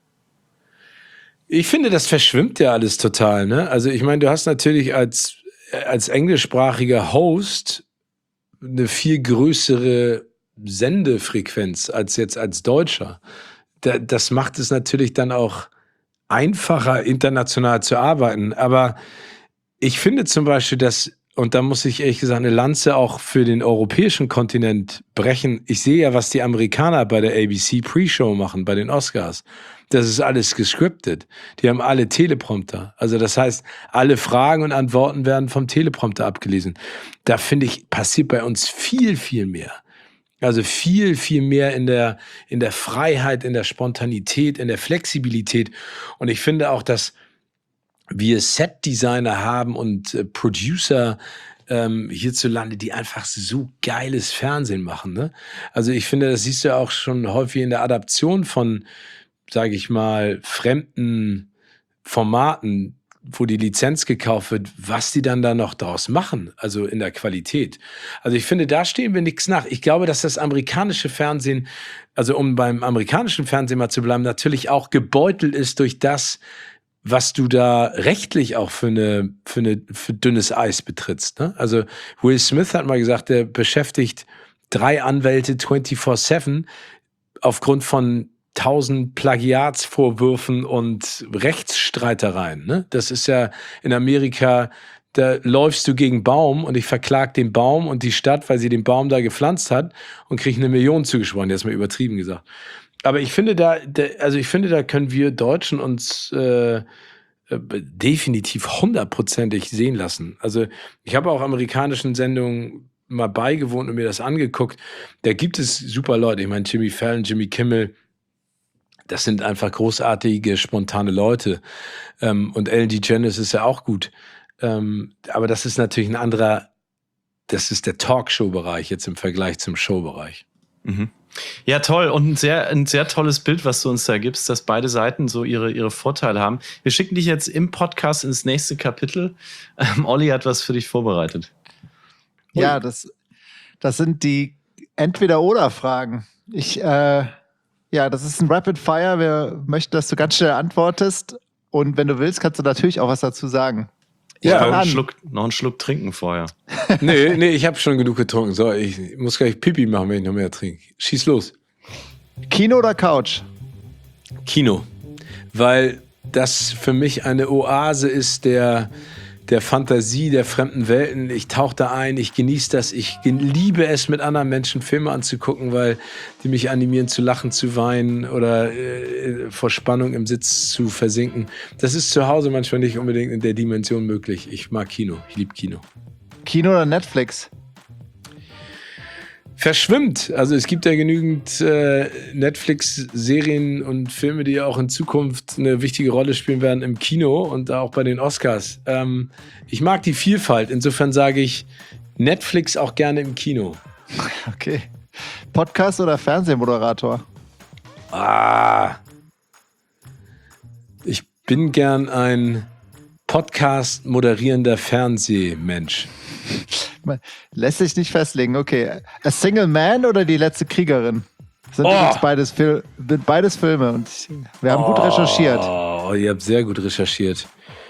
Ich finde, das verschwimmt ja alles total, ne? Also ich meine, du hast natürlich als englischsprachiger Host eine viel größere Sendefrequenz als jetzt als Deutscher. Das macht es natürlich dann auch einfacher, international zu arbeiten. Aber ich finde zum Beispiel, dass, und da muss ich ehrlich gesagt eine Lanze auch für den europäischen Kontinent brechen. Ich sehe ja, was die Amerikaner bei der ABC Pre-Show machen, bei den Oscars. Das ist alles gescriptet. Die haben alle Teleprompter. Also das heißt, alle Fragen und Antworten werden vom Teleprompter abgelesen. Da finde ich, passiert bei uns viel, viel mehr. Also viel, viel mehr in der Freiheit, in der Spontanität, in der Flexibilität. Und ich finde auch, dass wir Set-Designer haben und Producer hierzulande, die einfach so geiles Fernsehen machen. Ne? Also ich finde, das siehst du auch schon häufig in der Adaption von, sage ich mal, fremden Formaten, wo die Lizenz gekauft wird, was die dann da noch draus machen, also in der Qualität. Also ich finde, da stehen wir nichts nach. Ich glaube, dass das amerikanische Fernsehen, also um beim amerikanischen Fernsehen mal zu bleiben, natürlich auch gebeutelt ist durch das, was du da rechtlich auch für dünnes Eis betrittst. Ne? Also Will Smith hat mal gesagt, der beschäftigt 3 Anwälte 24/7 aufgrund von 1000 Plagiatsvorwürfen und Rechtsstreitereien. Ne? Das ist ja in Amerika, da läufst du gegen Baum und ich verklag den Baum und die Stadt, weil sie den Baum da gepflanzt hat und krieg 1 Million zugesprochen. Jetzt mal übertrieben gesagt. Aber ich finde, da können wir Deutschen uns definitiv 100%ig sehen lassen. Also ich habe auch amerikanischen Sendungen mal beigewohnt und mir das angeguckt. Da gibt es super Leute. Ich meine, Jimmy Fallon, Jimmy Kimmel, das sind einfach großartige, spontane Leute. Und Ellen DeGeneres ist ja auch gut. Aber das ist natürlich das ist der Talkshow-Bereich jetzt im Vergleich zum Showbereich. Mhm. Ja, toll. Und ein sehr tolles Bild, was du uns da gibst, dass beide Seiten so ihre Vorteile haben. Wir schicken dich jetzt im Podcast ins nächste Kapitel. Olli hat was für dich vorbereitet. Ja, das sind die Entweder-Oder-Fragen. Das ist ein Rapid Fire. Wir möchten, dass du ganz schnell antwortest. Und wenn du willst, kannst du natürlich auch was dazu sagen. Ja, noch einen Schluck trinken vorher. Nee, ich habe schon genug getrunken. So, ich muss gleich Pipi machen, wenn ich noch mehr trinke. Schieß los. Kino oder Couch? Kino. Weil das für mich eine Oase ist der Fantasie, der fremden Welten. Ich tauche da ein, ich genieße das. Ich liebe es, mit anderen Menschen Filme anzugucken, weil die mich animieren zu lachen, zu weinen oder vor Spannung im Sitz zu versinken. Das ist zu Hause manchmal nicht unbedingt in der Dimension möglich. Ich mag Kino, ich liebe Kino. Kino oder Netflix? Verschwimmt. Also es gibt ja genügend Netflix-Serien und Filme, die ja auch in Zukunft eine wichtige Rolle spielen werden im Kino und auch bei den Oscars. Ich mag die Vielfalt. Insofern sage ich Netflix auch gerne im Kino. Okay. Podcast oder Fernsehmoderator? Ich bin gern ein Podcast moderierender Fernsehmensch. Lässt sich nicht festlegen. Okay. A Single Man oder Die letzte Kriegerin? Sind übrigens beides Filme und wir haben gut recherchiert. Oh, ihr habt sehr gut recherchiert.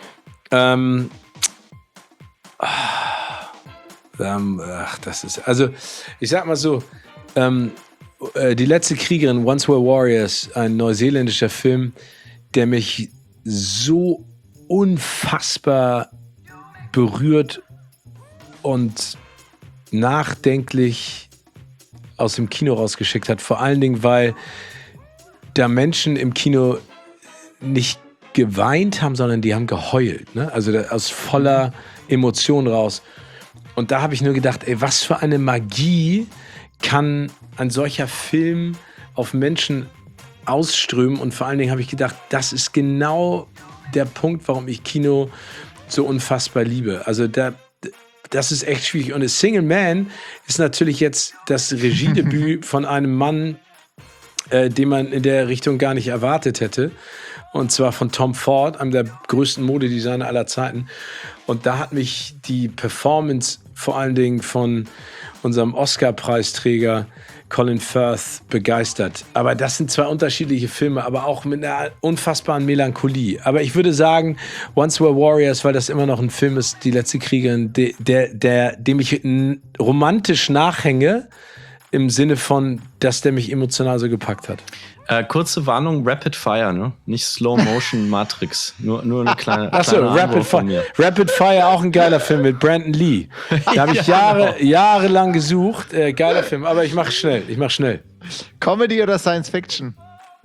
Das ist, also ich sag mal so, Die letzte Kriegerin, Once Were Warriors, ein neuseeländischer Film, der mich so unfassbar berührt und nachdenklich aus dem Kino rausgeschickt hat. Vor allen Dingen, weil da Menschen im Kino nicht geweint haben, sondern die haben geheult. Ne? Also aus voller Emotion raus. Und da habe ich nur gedacht, ey, was für eine Magie kann ein solcher Film auf Menschen ausströmen. Und vor allen Dingen habe ich gedacht, das ist genau der Punkt, warum ich Kino so unfassbar liebe. Also das ist echt schwierig. Und A Single Man ist natürlich jetzt das Regiedebüt von einem Mann, den man in der Richtung gar nicht erwartet hätte. Und zwar von Tom Ford, einem der größten Modedesigner aller Zeiten. Und da hat mich die Performance vor allen Dingen von unserem Oscar-Preisträger Colin Firth begeistert. Aber das sind zwei unterschiedliche Filme, aber auch mit einer unfassbaren Melancholie. Aber ich würde sagen, Once Were Warriors, weil das immer noch ein Film ist, Die letzte Kriegerin, dem ich romantisch nachhänge, im Sinne von, dass der mich emotional so gepackt hat. Kurze Warnung, Rapid Fire, ne? Nicht Slow Motion Matrix. Nur eine kleine Achso, Rapid Fire. Rapid Fire, auch ein geiler Film mit Brandon Lee. Da habe ich jahrelang gesucht. Geiler Film, aber ich mache schnell. Comedy oder Science Fiction?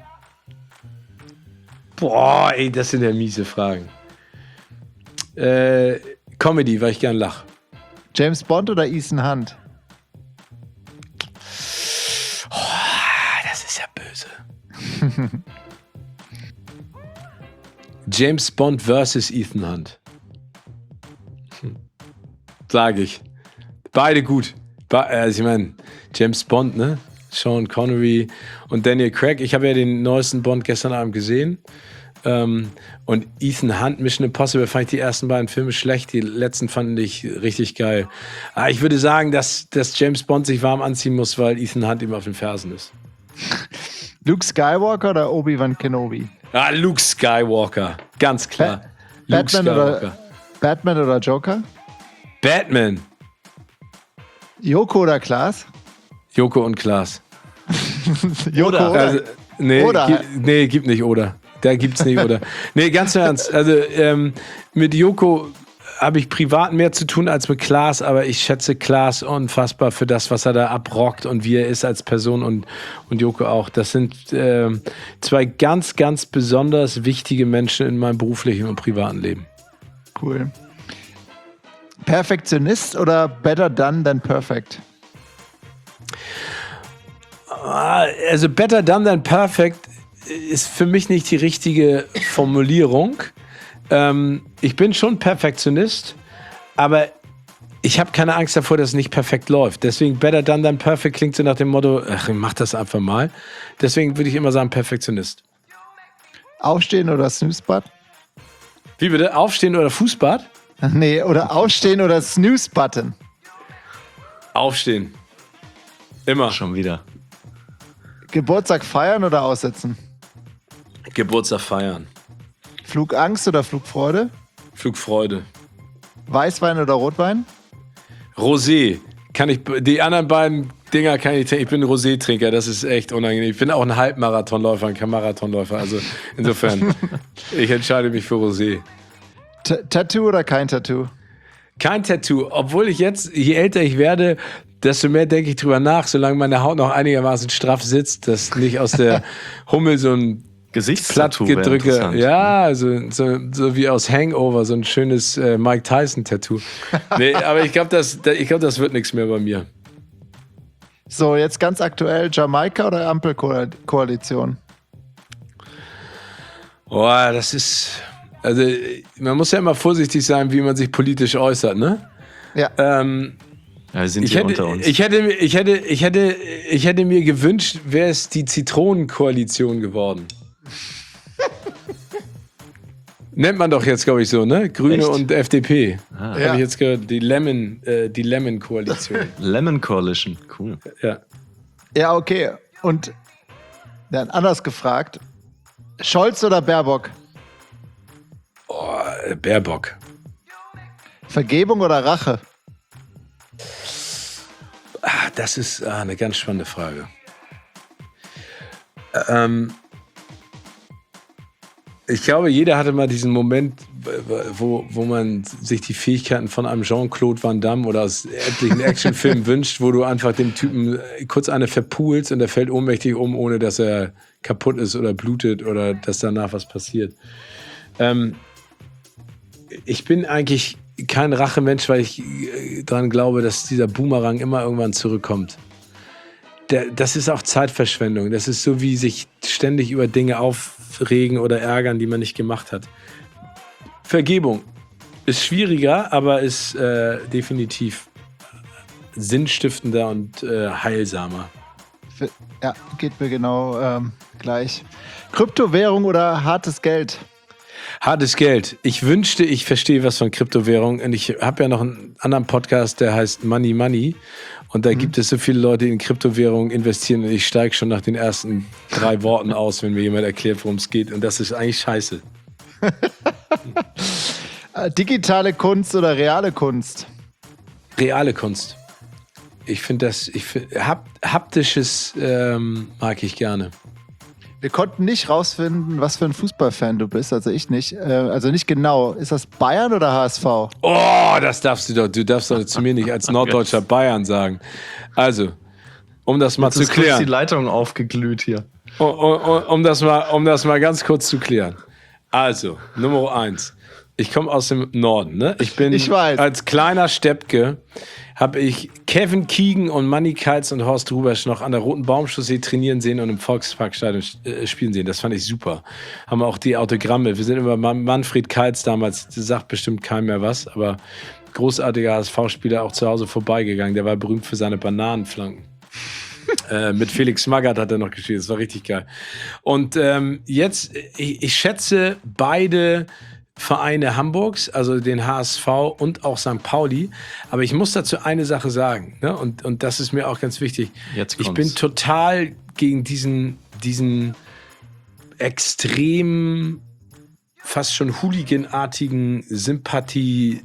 Boah, ey, das sind ja miese Fragen. Comedy, weil ich gern lache. James Bond oder Ethan Hunt? Das ist ja böse. James Bond versus Ethan Hunt. Sage ich. Beide gut. Also ich meine, James Bond, ne? Sean Connery und Daniel Craig. Ich habe ja den neuesten Bond gestern Abend gesehen. Und Ethan Hunt, Mission Impossible, fand ich die ersten beiden Filme schlecht. Die letzten fand ich richtig geil. Aber ich würde sagen, dass James Bond sich warm anziehen muss, weil Ethan Hunt ihm auf den Fersen ist. Luke Skywalker oder Obi-Wan Kenobi? Ah, Luke Skywalker. Ganz klar. Batman oder Joker? Batman. Joko oder Klaas? Joko und Klaas. Joko oder? Also, nee, oder? Gibt nicht oder. Da gibt's nicht oder. Nee, ganz im Ernst. Also mit Joko habe ich privat mehr zu tun als mit Klaas, aber ich schätze Klaas unfassbar für das, was er da abrockt und wie er ist als Person und Joko auch. Das sind zwei ganz, ganz besonders wichtige Menschen in meinem beruflichen und privaten Leben. Cool. Perfektionist oder better done than perfect? Also better done than perfect ist für mich nicht die richtige Formulierung. Ich bin schon Perfektionist, aber ich habe keine Angst davor, dass es nicht perfekt läuft. Deswegen better done than perfect klingt so nach dem Motto, ach, mach das einfach mal. Deswegen würde ich immer sagen Perfektionist. Aufstehen oder Snooze-Button? Wie bitte? Aufstehen oder Fußbad? Nee, oder Aufstehen oder Snooze-Button? Aufstehen. Immer. Schon wieder. Geburtstag feiern oder aussetzen? Geburtstag feiern. Flugangst oder Flugfreude? Flugfreude. Weißwein oder Rotwein? Rosé. Die anderen beiden Dinger kann ich trinken. Ich bin ein Rosé-Trinker, das ist echt unangenehm. Ich bin auch ein Halbmarathonläufer, kein Marathonläufer. Also insofern, ich entscheide mich für Rosé. Tattoo oder kein Tattoo? Kein Tattoo. Obwohl ich jetzt, je älter ich werde, desto mehr denke ich drüber nach, solange meine Haut noch einigermaßen straff sitzt, dass nicht aus der Hummel so ein Plattgedrücke, ja, also so wie aus Hangover, so ein schönes Mike Tyson-Tattoo. Nee, aber ich glaube, das wird nichts mehr bei mir. So, jetzt ganz aktuell, Jamaika oder Ampelkoalition? Boah, das ist, also man muss ja immer vorsichtig sein, wie man sich politisch äußert, ne? Ja. Ja, sind hier unter uns. Ich hätte mir gewünscht, wäre es die Zitronenkoalition geworden. Nennt man doch jetzt, glaube ich, so, ne? Grüne Echt? und FDP. Ah. Habe ich jetzt gehört, die Lemon-Koalition. Lemon Coalition, cool. Ja. Ja, okay. Und dann anders gefragt, Scholz oder Baerbock? Oh, Baerbock. Vergebung oder Rache? Das ist eine ganz spannende Frage. Ich glaube, jeder hatte mal diesen Moment, wo man sich die Fähigkeiten von einem Jean-Claude Van Damme oder aus etlichen Actionfilmen wünscht, wo du einfach dem Typen kurz eine verpulst und der fällt ohnmächtig um, ohne dass er kaputt ist oder blutet oder dass danach was passiert. Ich bin eigentlich kein Rachemensch, weil ich daran glaube, dass dieser Boomerang immer irgendwann zurückkommt. Das ist auch Zeitverschwendung. Das ist so wie sich ständig über Dinge aufregen oder ärgern, die man nicht gemacht hat. Vergebung ist schwieriger, aber ist definitiv sinnstiftender und heilsamer. Ja, geht mir genau gleich. Kryptowährung oder hartes Geld? Hartes Geld. Ich wünschte, ich verstehe was von Kryptowährung. Und ich habe ja noch einen anderen Podcast, der heißt Money Money. Und da gibt es so viele Leute, die in Kryptowährungen investieren. Und ich steige schon nach den ersten 3 Worten aus, wenn mir jemand erklärt, worum es geht. Und das ist eigentlich scheiße. Digitale Kunst oder reale Kunst? Reale Kunst. Ich finde haptisches mag ich gerne. Wir konnten nicht rausfinden, was für ein Fußballfan du bist, also ich nicht. Also nicht genau. Ist das Bayern oder HSV? Oh, das darfst du doch. Du darfst doch zu mir nicht als Norddeutscher Bayern sagen. Also, um das mal Jetzt zu ist kurz klären. die Leitung aufgeglüht hier. Um das mal ganz kurz zu klären. Also, Nummer 1. Ich komme aus dem Norden, ne? Ich weiß. Als kleiner Steppke habe ich Kevin Keegan und Manny Keitz und Horst Rubesch noch an der Roten Baumchaussee trainieren sehen und im Volksparkstadion spielen sehen. Das fand ich super. Haben auch die Autogramme. Wir sind immer Manfred Keitz damals, das sagt bestimmt keinem mehr was, aber großartiger HSV-Spieler auch zu Hause vorbeigegangen. Der war berühmt für seine Bananenflanken. Mit Felix Magath hat er noch gespielt. Das war richtig geil. Und jetzt, ich schätze beide Vereine Hamburgs, also den HSV und auch St. Pauli. Aber ich muss dazu eine Sache sagen, ne? Und das ist mir auch ganz wichtig. Ich bin total gegen diesen extrem, fast schon Hooligan-artigen Sympathie,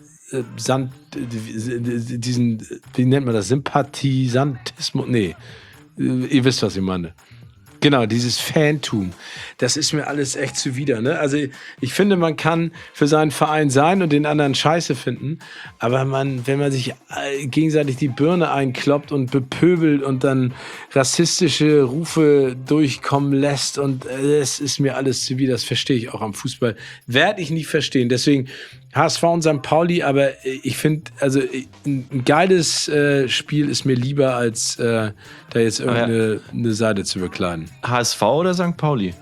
wie nennt man das? Sympathisantismus? Nee, ihr wisst, was ich meine. Genau, dieses Fantum. Das ist mir alles echt zuwider. Ne? Also ich finde, man kann für seinen Verein sein und den anderen scheiße finden. Aber wenn man sich gegenseitig die Birne einkloppt und bepöbelt und dann rassistische Rufe durchkommen lässt und es ist mir alles zuwider, das verstehe ich auch am Fußball. Werde ich nie verstehen. Deswegen HSV und St. Pauli, aber ich finde, also ein geiles Spiel ist mir lieber, als da jetzt irgendeine Seite zu bekleiden. HSV oder St. Pauli?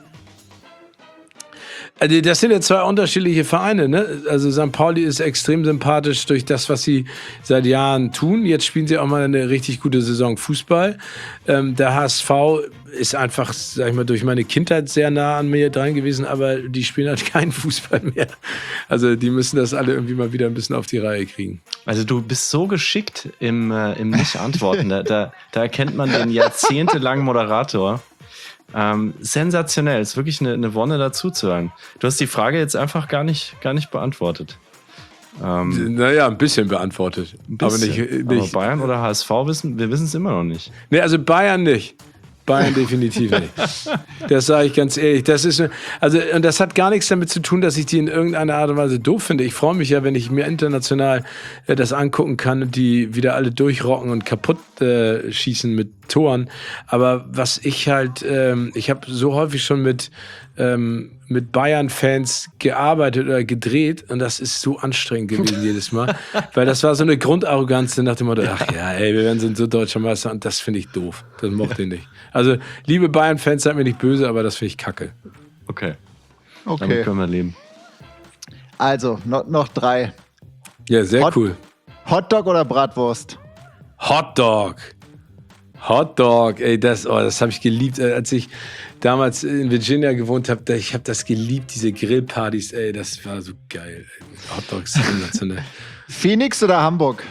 Also das sind ja 2 unterschiedliche Vereine, ne? Also St. Pauli ist extrem sympathisch durch das, was sie seit Jahren tun. Jetzt spielen sie auch mal eine richtig gute Saison Fußball. Der HSV ist einfach, sag ich mal, durch meine Kindheit sehr nah an mir dran gewesen, aber die spielen halt keinen Fußball mehr. Also die müssen das alle irgendwie mal wieder ein bisschen auf die Reihe kriegen. Also du bist so geschickt im Nicht-Antworten. da erkennt man den jahrzehntelangen Moderator. Sensationell, ist wirklich eine Wonne dazu zu hören. Du hast die Frage jetzt einfach gar nicht beantwortet. Naja, ein bisschen beantwortet. Aber nicht. Aber Bayern oder HSV wir wissen es immer noch nicht. Nee, also Bayern nicht. Bayern definitiv nicht. Das sage ich ganz ehrlich. Und das hat gar nichts damit zu tun, dass ich die in irgendeiner Art und Weise doof finde. Ich freue mich ja, wenn ich mir international das angucken kann und die wieder alle durchrocken und kaputt schießen mit Toren. Aber was ich halt, ich habe so häufig schon mit Bayern-Fans gearbeitet oder gedreht und das ist so anstrengend gewesen jedes Mal, weil das war so eine Grundarroganz nach dem Motto, ach ja, ey, wir werden so deutscher Meister und das finde ich doof. Das mochte ich nicht. Also, liebe Bayern-Fans, seid mir nicht böse, aber das finde ich kacke. Okay. Damit können wir leben. Also, noch 3. Ja, sehr cool. Hotdog oder Bratwurst? Hotdog. Hotdog, ey, das habe ich geliebt. Als ich damals in Virginia gewohnt habe, ich habe das geliebt, diese Grillpartys, ey, das war so geil. Ey. Hotdogs sind sensationell. Phoenix oder Hamburg?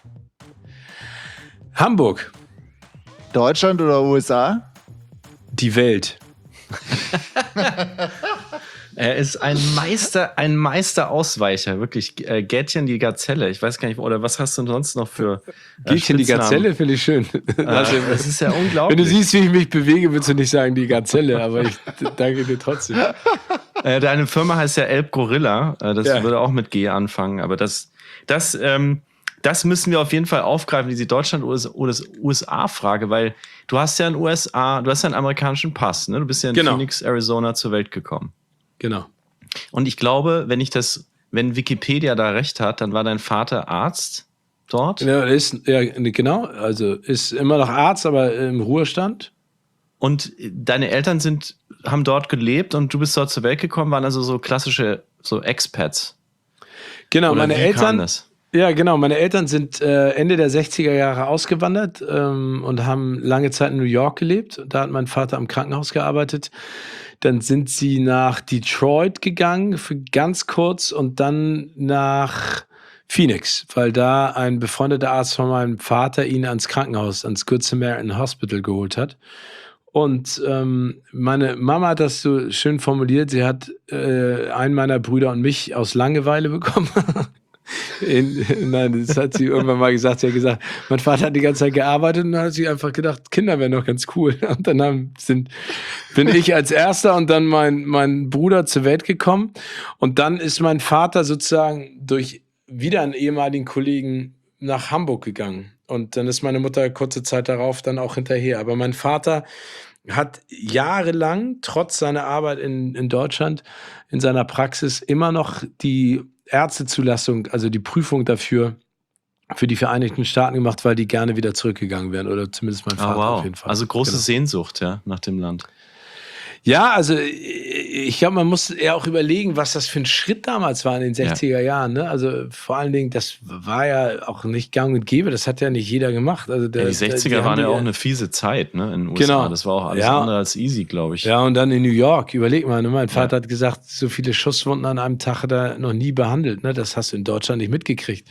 Hamburg. Deutschland oder USA? Die Welt. Er ist ein Meister-Ausweicher, wirklich. Gätchen die Gazelle, ich weiß gar nicht, oder was hast du sonst noch für Gätchen die Gazelle finde ich schön. Das ist ja unglaublich. Wenn du siehst, wie ich mich bewege, würdest du nicht sagen die Gazelle, aber ich danke dir trotzdem. Deine Firma heißt ja Elb Gorilla, das würde auch mit G anfangen, aber das müssen wir auf jeden Fall aufgreifen, diese Deutschland-USA-Frage, weil du hast ja einen amerikanischen Pass, ne? Du bist ja in Phoenix, Arizona zur Welt gekommen. Genau. Und ich glaube, wenn Wikipedia da recht hat, dann war dein Vater Arzt dort. Ja, genau. Also ist immer noch Arzt, aber im Ruhestand. Und deine Eltern haben dort gelebt und du bist dort zur Welt gekommen, waren also so klassische Expats. Genau, Oder meine wie Eltern. kam das? Ja, genau. Meine Eltern sind Ende der 60er Jahre ausgewandert und haben lange Zeit in New York gelebt. Da hat mein Vater am Krankenhaus gearbeitet. Dann sind sie nach Detroit gegangen für ganz kurz und dann nach Phoenix, weil da ein befreundeter Arzt von meinem Vater ihn ans Krankenhaus, ans Good Samaritan Hospital geholt hat. Und meine Mama hat das so schön formuliert. Sie hat einen meiner Brüder und mich aus Langeweile bekommen. Nein, das hat sie irgendwann mal gesagt. Sie hat gesagt, mein Vater hat die ganze Zeit gearbeitet und dann hat sie einfach gedacht, Kinder wären doch ganz cool. Und dann bin ich als Erster und dann mein Bruder zur Welt gekommen. Und dann ist mein Vater sozusagen durch wieder einen ehemaligen Kollegen nach Hamburg gegangen. Und dann ist meine Mutter kurze Zeit darauf dann auch hinterher. Aber mein Vater hat jahrelang, trotz seiner Arbeit in Deutschland, in seiner Praxis immer noch die Ärztezulassung, also die Prüfung dafür für die Vereinigten Staaten gemacht, weil die gerne wieder zurückgegangen wären. Oder zumindest mein Vater auf jeden Fall. Also große Sehnsucht, nach dem Land. Ja, also ich glaube, man muss eher auch überlegen, was das für ein Schritt damals war in den 60er Jahren. Ne? Also vor allen Dingen, das war ja auch nicht gang und gäbe, das hat ja nicht jeder gemacht. Also die 60er waren ja auch eine fiese Zeit, ne, in den USA. Genau. Das war auch alles andere als easy, glaube ich. Ja, und dann in New York, überleg mal, ne? Mein Vater hat gesagt, so viele Schusswunden an einem Tag hat er noch nie behandelt. Ne? Das hast du in Deutschland nicht mitgekriegt.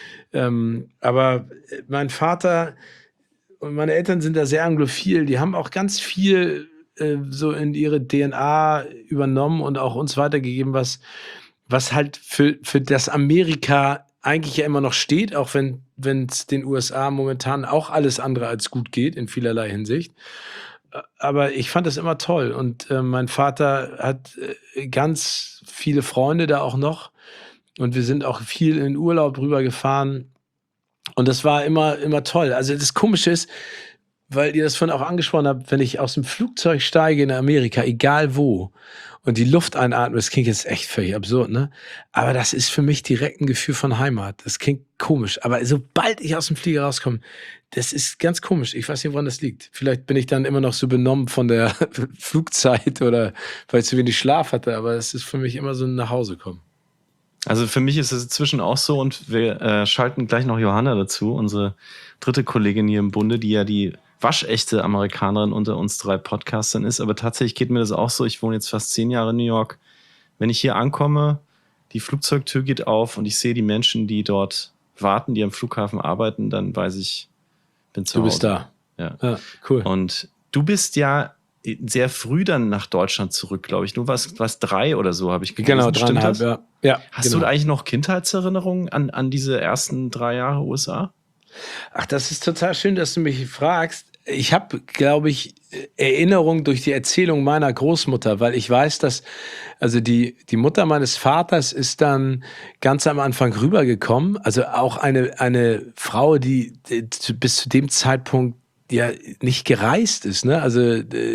Aber mein Vater und meine Eltern sind da sehr anglophil. Die haben auch ganz viel so in ihre DNA übernommen und auch uns weitergegeben, was halt für das Amerika eigentlich ja immer noch steht, auch wenn es den USA momentan auch alles andere als gut geht, in vielerlei Hinsicht. Aber ich fand das immer toll und mein Vater hat ganz viele Freunde da auch noch und wir sind auch viel in Urlaub rübergefahren und das war immer toll. Also das Komische ist, weil ihr das vorhin auch angesprochen habt, wenn ich aus dem Flugzeug steige in Amerika, egal wo, und die Luft einatme, das klingt jetzt echt völlig absurd, ne? Aber das ist für mich direkt ein Gefühl von Heimat. Das klingt komisch, aber sobald ich aus dem Flieger rauskomme, das ist ganz komisch. Ich weiß nicht, woran das liegt. Vielleicht bin ich dann immer noch so benommen von der Flugzeit oder weil ich zu wenig Schlaf hatte, aber es ist für mich immer so ein Nachhausekommen. Also für mich ist es inzwischen auch so und wir schalten gleich noch Johanna dazu, unsere dritte Kollegin hier im Bunde, die ja die waschechte Amerikanerin unter uns 3 Podcastern ist, aber tatsächlich geht mir das auch so, ich wohne jetzt fast 10 Jahre in New York, wenn ich hier ankomme, die Flugzeugtür geht auf und ich sehe die Menschen, die dort warten, die am Flughafen arbeiten, dann weiß ich, bin zu Hause. Du bist da. Ja, cool. Und du bist ja sehr früh dann nach Deutschland zurück, glaube ich. Du warst 3 oder so, habe ich gelesen. Genau, 3,5, ja. Hast du da eigentlich noch Kindheitserinnerungen an diese ersten 3 Jahre USA? Ach, das ist total schön, dass du mich fragst. Ich habe, glaube ich, Erinnerung durch die Erzählung meiner Großmutter, weil ich weiß, dass, also die Mutter meines Vaters ist dann ganz am Anfang rübergekommen. Also auch eine Frau, die bis zu dem Zeitpunkt ja nicht gereist ist, ne? Also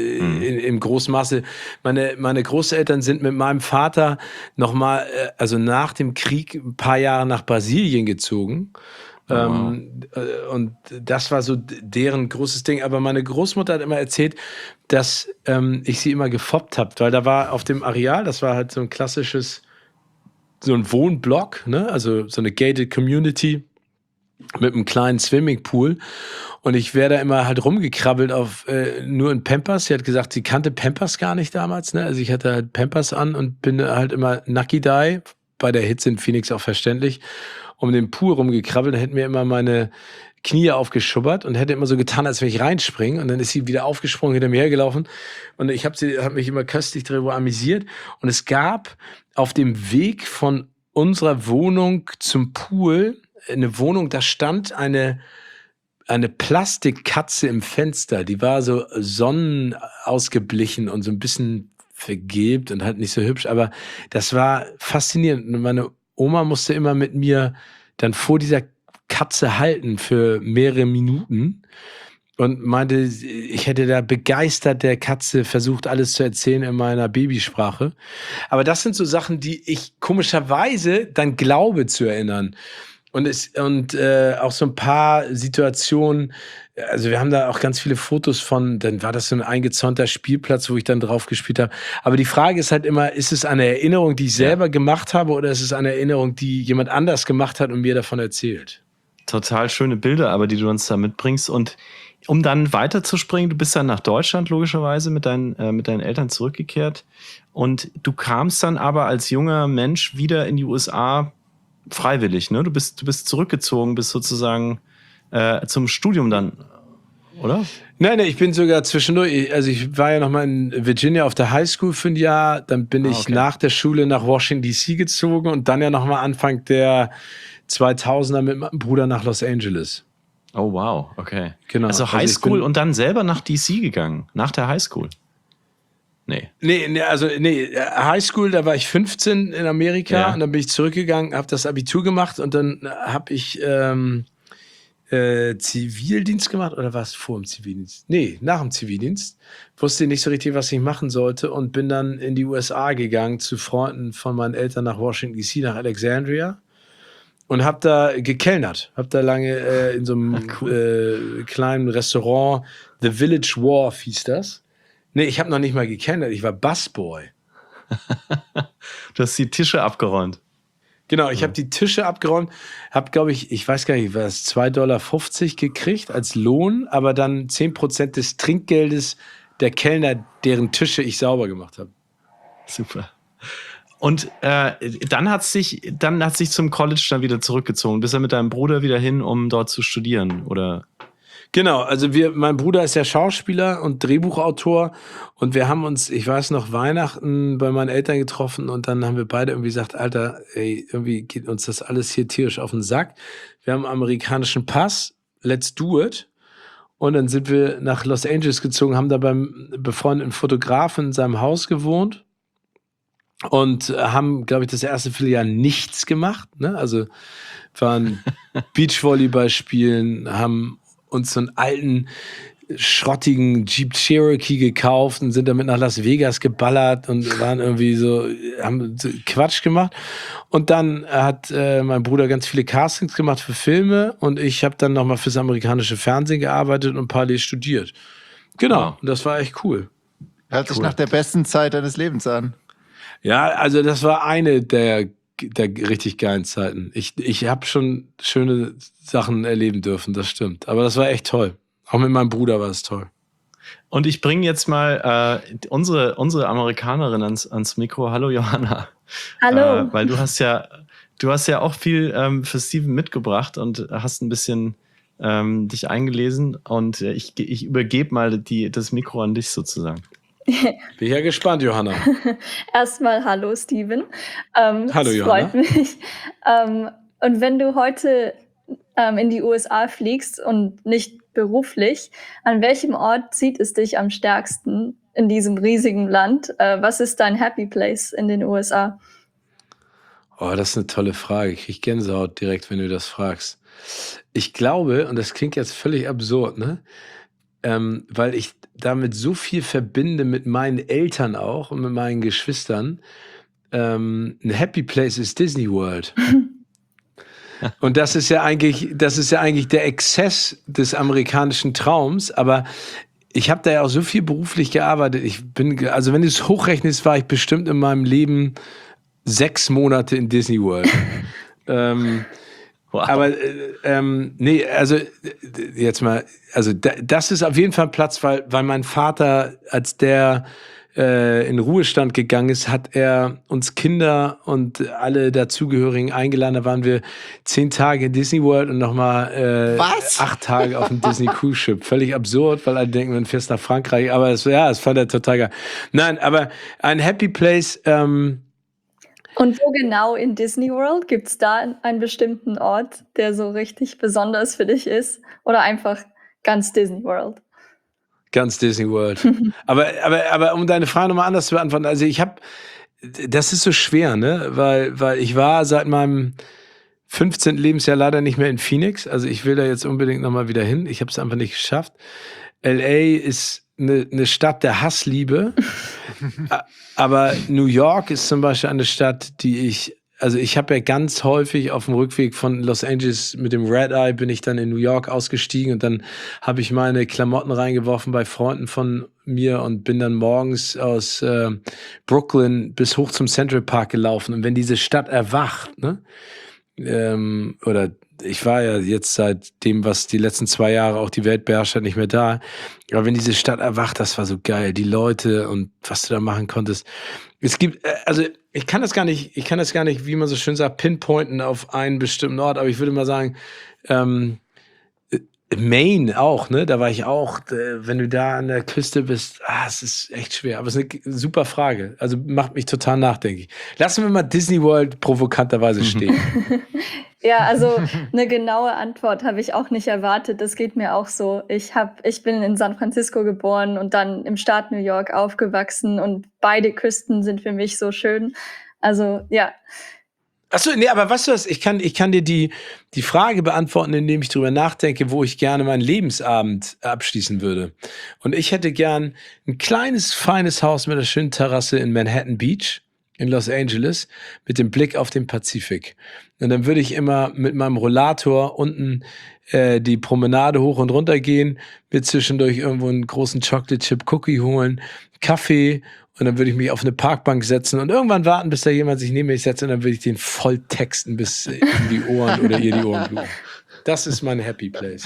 im großen Maße. Meine Großeltern sind mit meinem Vater nochmal, also nach dem Krieg ein paar Jahre nach Brasilien gezogen. Wow. Und das war so deren großes Ding. Aber meine Großmutter hat immer erzählt, dass ich sie immer gefoppt habe, weil da war auf dem Areal, das war halt so ein klassisches, so ein Wohnblock, ne? Also so eine gated Community. mit einem kleinen Swimmingpool. Und ich wäre da immer halt rumgekrabbelt nur in Pampers. Sie hat gesagt, sie kannte Pampers gar nicht damals. Ne? Also ich hatte halt Pampers an und bin halt immer Nucky-Dye, bei der Hitze in Phoenix auch verständlich, um den Pool rumgekrabbelt. Da hätten mir immer meine Knie aufgeschubbert und hätte immer so getan, als wenn ich reinspringe. Und dann ist sie wieder aufgesprungen, hinter mir hergelaufen. Und ich hab mich immer köstlich darüber amüsiert. Und es gab auf dem Weg von unserer Wohnung zum Pool eine Wohnung, da stand eine Plastikkatze im Fenster. Die war so sonnenausgeblichen und so ein bisschen vergilbt und halt nicht so hübsch. Aber das war faszinierend. Und meine Oma musste immer mit mir dann vor dieser Katze halten für mehrere Minuten und meinte, ich hätte da begeistert der Katze versucht, alles zu erzählen in meiner Babysprache. Aber das sind so Sachen, die ich komischerweise dann glaube zu erinnern. Und auch so ein paar Situationen, also wir haben da auch ganz viele Fotos von, dann war das so ein eingezäunter Spielplatz, wo ich dann drauf gespielt habe. Aber die Frage ist halt immer, ist es eine Erinnerung, die ich selber gemacht habe, oder ist es eine Erinnerung, die jemand anders gemacht hat und mir davon erzählt? Total schöne Bilder, aber die du uns da mitbringst. Und um dann weiterzuspringen, du bist dann nach Deutschland logischerweise mit deinen Eltern zurückgekehrt. Und du kamst dann aber als junger Mensch wieder in die USA freiwillig, ne? Du bist zurückgezogen, bist sozusagen zum Studium dann, oder? Nein, ich bin sogar zwischendurch, also ich war ja nochmal in Virginia auf der Highschool für ein Jahr, dann bin ich nach der Schule nach Washington DC gezogen und dann ja nochmal Anfang der 2000er mit meinem Bruder nach Los Angeles. Oh wow, okay. Genau. Also Highschool und dann selber nach DC gegangen, nach der Highschool. Nee, Highschool, da war ich 15 in Amerika und dann bin ich zurückgegangen, habe das Abitur gemacht und dann habe ich Zivildienst gemacht oder war es vor dem Zivildienst? Nee, nach dem Zivildienst. Wusste nicht so richtig, was ich machen sollte und bin dann in die USA gegangen zu Freunden von meinen Eltern nach Washington DC, nach Alexandria und habe da gekellnert. Habe da lange in so einem kleinen Restaurant, The Village Wharf hieß das. Nee, ich habe noch nicht mal gekellnert, ich war Busboy. Du hast die Tische abgeräumt. Genau, ich habe die Tische abgeräumt, habe, glaube ich weiß gar nicht, was, $2,50 gekriegt als Lohn, aber dann 10% des Trinkgeldes der Kellner, deren Tische ich sauber gemacht habe. Super. Und dann hat sich zum College dann wieder zurückgezogen. Bist du mit deinem Bruder wieder hin, um dort zu studieren, oder? Genau, also mein Bruder ist ja Schauspieler und Drehbuchautor und wir haben uns, ich weiß noch, Weihnachten bei meinen Eltern getroffen und dann haben wir beide irgendwie gesagt, Alter, ey, irgendwie geht uns das alles hier tierisch auf den Sack. Wir haben einen amerikanischen Pass, let's do it. Und dann sind wir nach Los Angeles gezogen, haben da beim befreundeten Fotografen in seinem Haus gewohnt und haben, glaube ich, das erste Vierteljahr nichts gemacht, ne? Also waren Beachvolleyball spielen, haben uns so einen alten, schrottigen Jeep Cherokee gekauft und sind damit nach Las Vegas geballert und waren irgendwie haben so Quatsch gemacht. Und dann hat mein Bruder ganz viele Castings gemacht für Filme und ich habe dann nochmal fürs amerikanische Fernsehen gearbeitet und parallel studiert. Genau, und das war echt cool. Hört sich nach der besten Zeit deines Lebens an. Ja, also das war eine der richtig geilen Zeiten. Ich habe schon schöne Sachen erleben dürfen, das stimmt. Aber das war echt toll. Auch mit meinem Bruder war es toll. Und ich bringe jetzt mal unsere Amerikanerin ans Mikro. Hallo Johanna. Hallo. Weil du hast ja auch viel für Steven mitgebracht und hast ein bisschen dich eingelesen. Und ich übergebe mal das Mikro an dich sozusagen. Bin ja gespannt, Johanna. Erstmal hallo, Steven. Hallo, Johanna. Freut mich. Und wenn du heute in die USA fliegst und nicht beruflich, an welchem Ort zieht es dich am stärksten in diesem riesigen Land? Was ist dein Happy Place in den USA? Oh, das ist eine tolle Frage. Ich kriege Gänsehaut direkt, wenn du das fragst. Ich glaube, und das klingt jetzt völlig absurd, ne? Weil ich damit so viel verbinde mit meinen Eltern auch und mit meinen Geschwistern. Ein Happy Place ist Disney World. Und das ist ja eigentlich der Exzess des amerikanischen Traums, aber ich habe da ja auch so viel beruflich gearbeitet. Also wenn du es hochrechnest, war ich bestimmt in meinem Leben 6 Monate in Disney World. Wow. Aber nee, also jetzt mal, also das ist auf jeden Fall ein Platz, weil mein Vater, als der in Ruhestand gegangen ist, hat er uns Kinder und alle dazugehörigen eingeladen. Da waren wir 10 Tage in Disney World und nochmal Was? 8 Tage auf dem Disney Cruise Ship. Völlig absurd, weil alle denken, man fährst nach Frankreich. Aber es fand er total geil. Nein, aber ein Happy Place. Und wo genau in Disney World? Gibt es da einen bestimmten Ort, der so richtig besonders für dich ist? Oder einfach ganz Disney World? Ganz Disney World. aber um deine Frage nochmal anders zu beantworten, also das ist so schwer, ne? Weil ich war seit meinem 15. Lebensjahr leider nicht mehr in Phoenix. Also ich will da jetzt unbedingt nochmal wieder hin. Ich habe es einfach nicht geschafft. LA ist eine Stadt der Hassliebe. Aber New York ist zum Beispiel eine Stadt, also ich habe ja ganz häufig auf dem Rückweg von Los Angeles mit dem Red Eye bin ich dann in New York ausgestiegen und dann habe ich meine Klamotten reingeworfen bei Freunden von mir und bin dann morgens aus Brooklyn bis hoch zum Central Park gelaufen. Und wenn diese Stadt erwacht, ne, oder ich war ja jetzt seitdem, was die letzten 2 Jahre auch die Welt beherrscht hat, nicht mehr da. Aber wenn diese Stadt erwacht, das war so geil. Die Leute und was du da machen konntest. Es gibt, also ich kann das gar nicht, wie man so schön sagt, pinpointen auf einen bestimmten Ort, aber ich würde mal sagen, Maine auch, ne? Da war ich auch, wenn du da an der Küste bist, es ist echt schwer. Aber es ist eine super Frage. Also macht mich total nachdenklich. Lassen wir mal Disney World provokanterweise stehen. Ja, also eine genaue Antwort habe ich auch nicht erwartet. Das geht mir auch so. Ich bin in San Francisco geboren und dann im Staat New York aufgewachsen und beide Küsten sind für mich so schön. Also ja. Achso, nee, aber weißt du was, ich kann dir die Frage beantworten, indem ich drüber nachdenke, wo ich gerne meinen Lebensabend abschließen würde. Und ich hätte gern ein kleines, feines Haus mit einer schönen Terrasse in Manhattan Beach in Los Angeles mit dem Blick auf den Pazifik. Und dann würde ich immer mit meinem Rollator unten die Promenade hoch und runter gehen, mir zwischendurch irgendwo einen großen Chocolate Chip Cookie holen, Kaffee. Und dann würde ich mich auf eine Parkbank setzen und irgendwann warten, bis da jemand sich neben mich setzt und dann würde ich den voll texten bis in die Ohren oder ihr die Ohren bluten. Das ist mein Happy Place.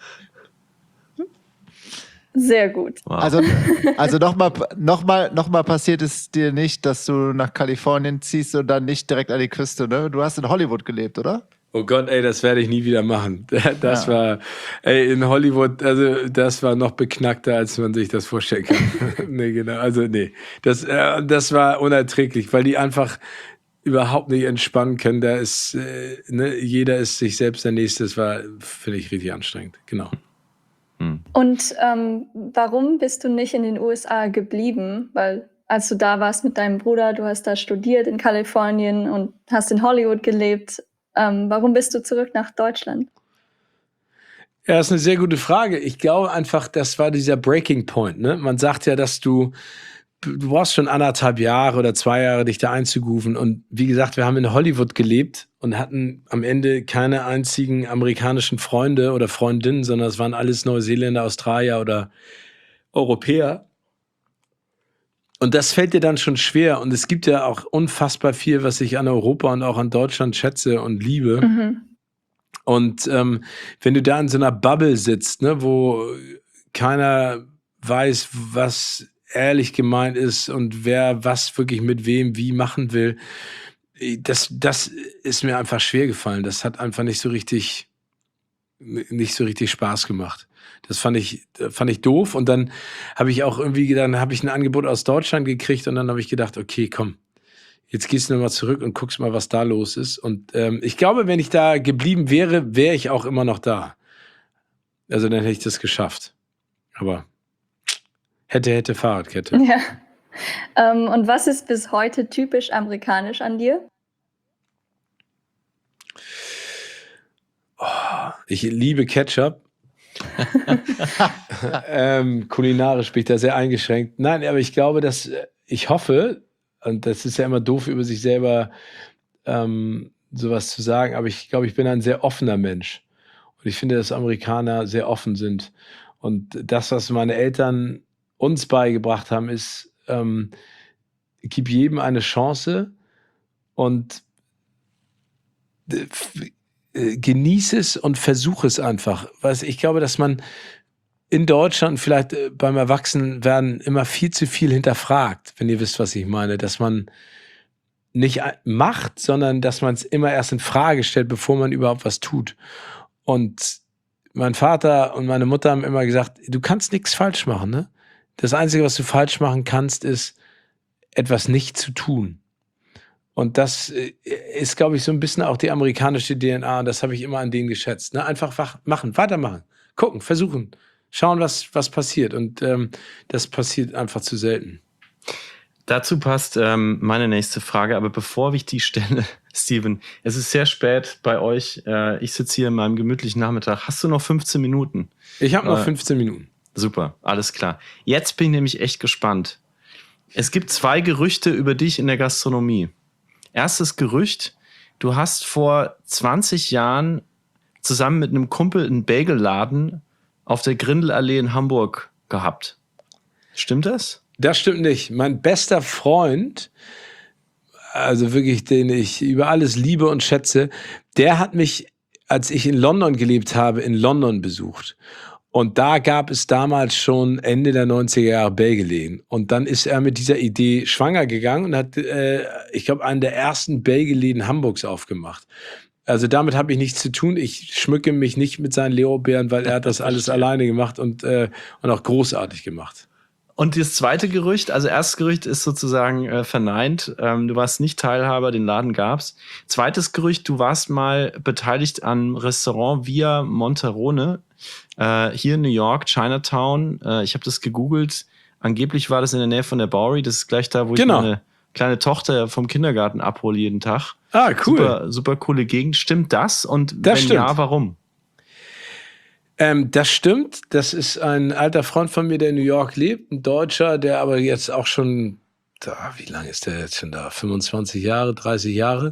Sehr gut. Wow. Also noch mal passiert es dir nicht, dass du nach Kalifornien ziehst und dann nicht direkt an die Küste, ne? Du hast in Hollywood gelebt, oder? Oh Gott, ey, das werde ich nie wieder machen. Das war, in Hollywood, also das war noch beknackter, als man sich das vorstellen kann. Nee, genau, also nee. Das war unerträglich, weil die einfach überhaupt nicht entspannen können. Da ist, jeder ist sich selbst der Nächste. Das war, finde ich, richtig anstrengend. Genau. Und warum bist du nicht in den USA geblieben? Weil als du da warst mit deinem Bruder, du hast da studiert in Kalifornien und hast in Hollywood gelebt. Warum bist du zurück nach Deutschland? Ja, das ist eine sehr gute Frage. Ich glaube einfach, das war dieser Breaking Point. Ne? Man sagt ja, dass du brauchst schon 1,5 Jahre oder 2 Jahre, dich da einzugrooven. Und wie gesagt, wir haben in Hollywood gelebt und hatten am Ende keine einzigen amerikanischen Freunde oder Freundinnen, sondern es waren alles Neuseeländer, Australier oder Europäer. Und das fällt dir dann schon schwer. Und es gibt ja auch unfassbar viel, was ich an Europa und auch an Deutschland schätze und liebe. Mhm. Und wenn du da in so einer Bubble sitzt, ne, wo keiner weiß, was ehrlich gemeint ist und wer was wirklich mit wem wie machen will, das ist mir einfach schwer gefallen. Das hat einfach nicht so richtig Spaß gemacht. Das fand ich doof. Und dann habe ich auch irgendwie gedacht, dann habe ich ein Angebot aus Deutschland gekriegt und dann habe ich gedacht, okay, komm, jetzt gehst du nochmal zurück und guckst mal, was da los ist. Und ich glaube, wenn ich da geblieben wäre, wäre ich auch immer noch da. Also dann hätte ich das geschafft. Aber hätte Fahrradkette. Ja. Und was ist bis heute typisch amerikanisch an dir? Ich liebe Ketchup. Kulinarisch bin ich da sehr eingeschränkt. Nein, aber ich glaube, ich hoffe, und das ist ja immer doof, über sich selber sowas zu sagen, aber ich glaube, ich bin ein sehr offener Mensch. Und ich finde, dass Amerikaner sehr offen sind. Und das, was meine Eltern uns beigebracht haben, ist, gib jedem eine Chance und genieße es und versuche es einfach. Ich glaube, dass man in Deutschland vielleicht beim Erwachsenwerden immer viel zu viel hinterfragt, wenn ihr wisst, was ich meine, dass man nicht macht, sondern dass man es immer erst in Frage stellt, bevor man überhaupt was tut. Und mein Vater und meine Mutter haben immer gesagt, du kannst nichts falsch machen, ne? Das Einzige, was du falsch machen kannst, ist, etwas nicht zu tun. Und das ist, glaube ich, so ein bisschen auch die amerikanische DNA. Und das habe ich immer an denen geschätzt. Ne? Einfach machen, weitermachen, gucken, versuchen, schauen, was passiert. Und das passiert einfach zu selten. Dazu passt meine nächste Frage. Aber bevor ich die stelle, Steven, es ist sehr spät bei euch. Ich sitze hier in meinem gemütlichen Nachmittag. Hast du noch 15 Minuten? Ich habe noch 15 Minuten. Super, alles klar. Jetzt bin ich nämlich echt gespannt. Es gibt 2 Gerüchte über dich in der Gastronomie. Erstes Gerücht, du hast vor 20 Jahren zusammen mit einem Kumpel einen Bagelladen auf der Grindelallee in Hamburg gehabt. Stimmt das? Das stimmt nicht. Mein bester Freund, also wirklich, den ich über alles liebe und schätze, der hat mich, als ich in London gelebt habe, in London besucht. Und da gab es damals schon Ende der 90er Jahre Bagelläden. Und dann ist er mit dieser Idee schwanger gegangen und hat, ich glaube, einen der ersten Bagelläden Hamburgs aufgemacht. Also damit habe ich nichts zu tun. Ich schmücke mich nicht mit seinen Lorbeeren, weil er hat das alles alleine gemacht und auch großartig gemacht. Und das zweite Gerücht, also erstes Gerücht ist sozusagen verneint. Du warst nicht Teilhaber, den Laden gab's. Zweites Gerücht, du warst mal beteiligt am Restaurant Via Monterone hier in New York, Chinatown. Ich habe das gegoogelt. Angeblich war das in der Nähe von der Bowery. Das ist gleich da, wo ich meine kleine Tochter vom Kindergarten abhole jeden Tag. Ah, cool. Super, super coole Gegend. Stimmt das? Und das wenn stimmt. Ja, warum? Das stimmt. Das ist ein alter Freund von mir, der in New York lebt. Ein Deutscher, der aber jetzt auch schon, wie lange ist der jetzt schon da? 25 Jahre, 30 Jahre.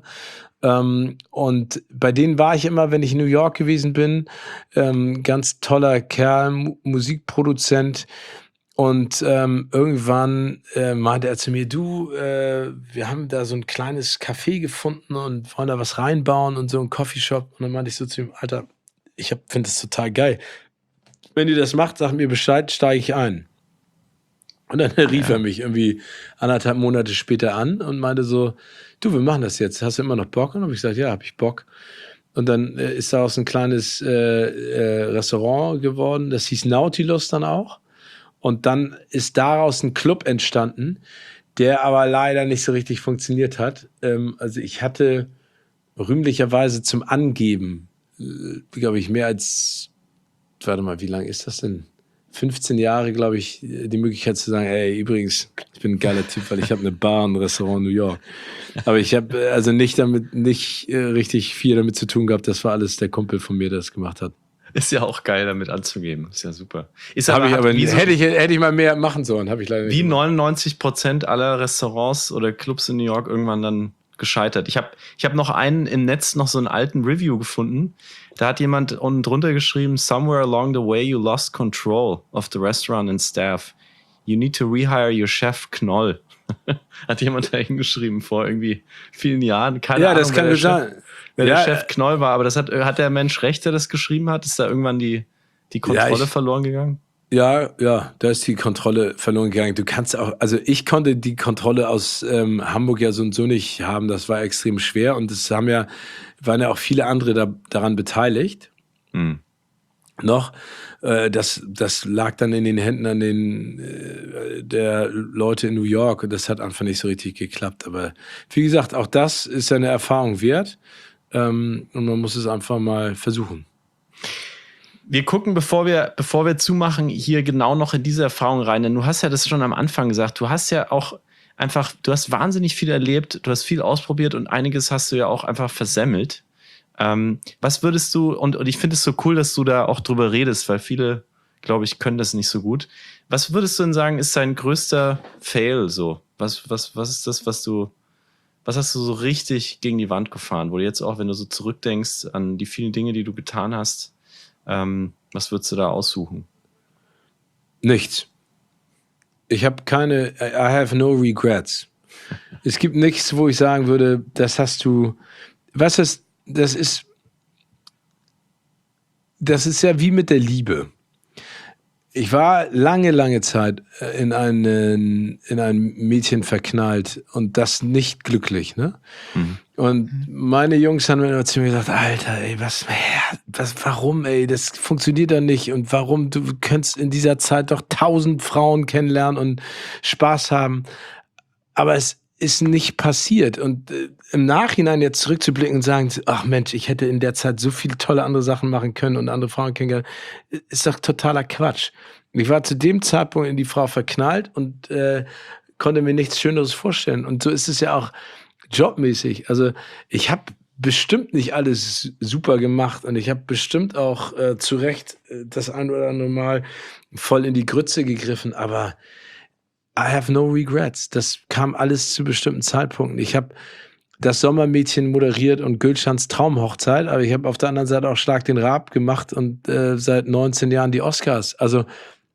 Und bei denen war ich immer, wenn ich in New York gewesen bin. Ganz toller Kerl, Musikproduzent. Und irgendwann meinte er zu mir, du, wir haben da so ein kleines Café gefunden und wollen da was reinbauen und so ein Coffeeshop. Und dann meinte ich so zu ihm, Alter, ich finde das total geil. Wenn ihr das macht, sag mir Bescheid, steige ich ein. Und dann rief er mich irgendwie 1,5 Monate später an und meinte so, du, wir machen das jetzt. Hast du immer noch Bock? Und habe ich gesagt, ja, habe ich Bock. Und dann ist daraus ein kleines Restaurant geworden. Das hieß Nautilus dann auch. Und dann ist daraus ein Club entstanden, der aber leider nicht so richtig funktioniert hat. Also ich hatte rühmlicherweise zum Angeben, glaube ich, mehr als, warte mal, wie lange ist das denn? 15 Jahre, glaube ich, die Möglichkeit zu sagen, ey, übrigens, ich bin ein geiler Typ, weil ich habe eine Bar, ein Restaurant in New York. Aber ich habe also nicht richtig viel damit zu tun gehabt. Das war alles der Kumpel von mir, der das gemacht hat. Ist ja auch geil, damit anzugeben. Ist ja super. Hätte ich mal mehr machen sollen, habe ich leider nicht. Wie 99% aller Restaurants oder Clubs in New York irgendwann dann gescheitert. Ich hab noch einen im Netz, noch so einen alten Review gefunden. Da hat jemand unten drunter geschrieben, somewhere along the way you lost control of the restaurant and staff. You need to rehire your chef Knoll. Hat jemand da hingeschrieben vor irgendwie vielen Jahren. Keine Ahnung, das kann gut sein. Wer der Chef Knoll war, aber das hat der Mensch recht, der das geschrieben hat? Ist da irgendwann die Kontrolle verloren gegangen? Ja, da ist die Kontrolle verloren gegangen. Du kannst auch, also ich konnte die Kontrolle aus Hamburg ja so und so nicht haben. Das war extrem schwer und es waren ja auch viele andere daran beteiligt. Noch. Das lag dann in den Händen der Leute in New York und das hat einfach nicht so richtig geklappt. Aber wie gesagt, auch das ist eine Erfahrung wert und man muss es einfach mal versuchen. Wir gucken, bevor wir zumachen, hier genau noch in diese Erfahrung rein. Denn du hast ja das schon am Anfang gesagt. Du hast ja auch du hast wahnsinnig viel erlebt, du hast viel ausprobiert und einiges hast du ja auch einfach versemmelt. Was würdest du, und ich finde es so cool, dass du da auch drüber redest, weil viele, glaube ich, können das nicht so gut. Was würdest du denn sagen, ist dein größter Fail so? Was ist das, was hast du so richtig gegen die Wand gefahren? Wo du jetzt auch, wenn du so zurückdenkst an die vielen Dinge, die du getan hast, was würdest du da aussuchen? Nichts. I have no regrets. Es gibt nichts, wo ich sagen würde, das ist das ist ja wie mit der Liebe. Ich war lange Zeit in ein Mädchen verknallt und das nicht glücklich, ne? Und meine Jungs haben immer zu mir gesagt, Alter, ey, warum, ey, das funktioniert doch nicht und warum, du könntest in dieser Zeit doch 1000 Frauen kennenlernen und Spaß haben, aber es ist nicht passiert und im Nachhinein jetzt zurückzublicken und sagen, ach Mensch, ich hätte in der Zeit so viele tolle andere Sachen machen können und andere Frauen kennengelernt, ist doch totaler Quatsch. Ich war zu dem Zeitpunkt in die Frau verknallt und konnte mir nichts Schöneres vorstellen. Und so ist es ja auch jobmäßig. Also ich habe bestimmt nicht alles super gemacht und ich habe bestimmt auch zu Recht das ein oder andere Mal voll in die Grütze gegriffen, aber I have no regrets. Das kam alles zu bestimmten Zeitpunkten. Ich habe das Sommermädchen moderiert und Gülschans Traumhochzeit, aber ich habe auf der anderen Seite auch Schlag den Raab gemacht und seit 19 Jahren die Oscars. Also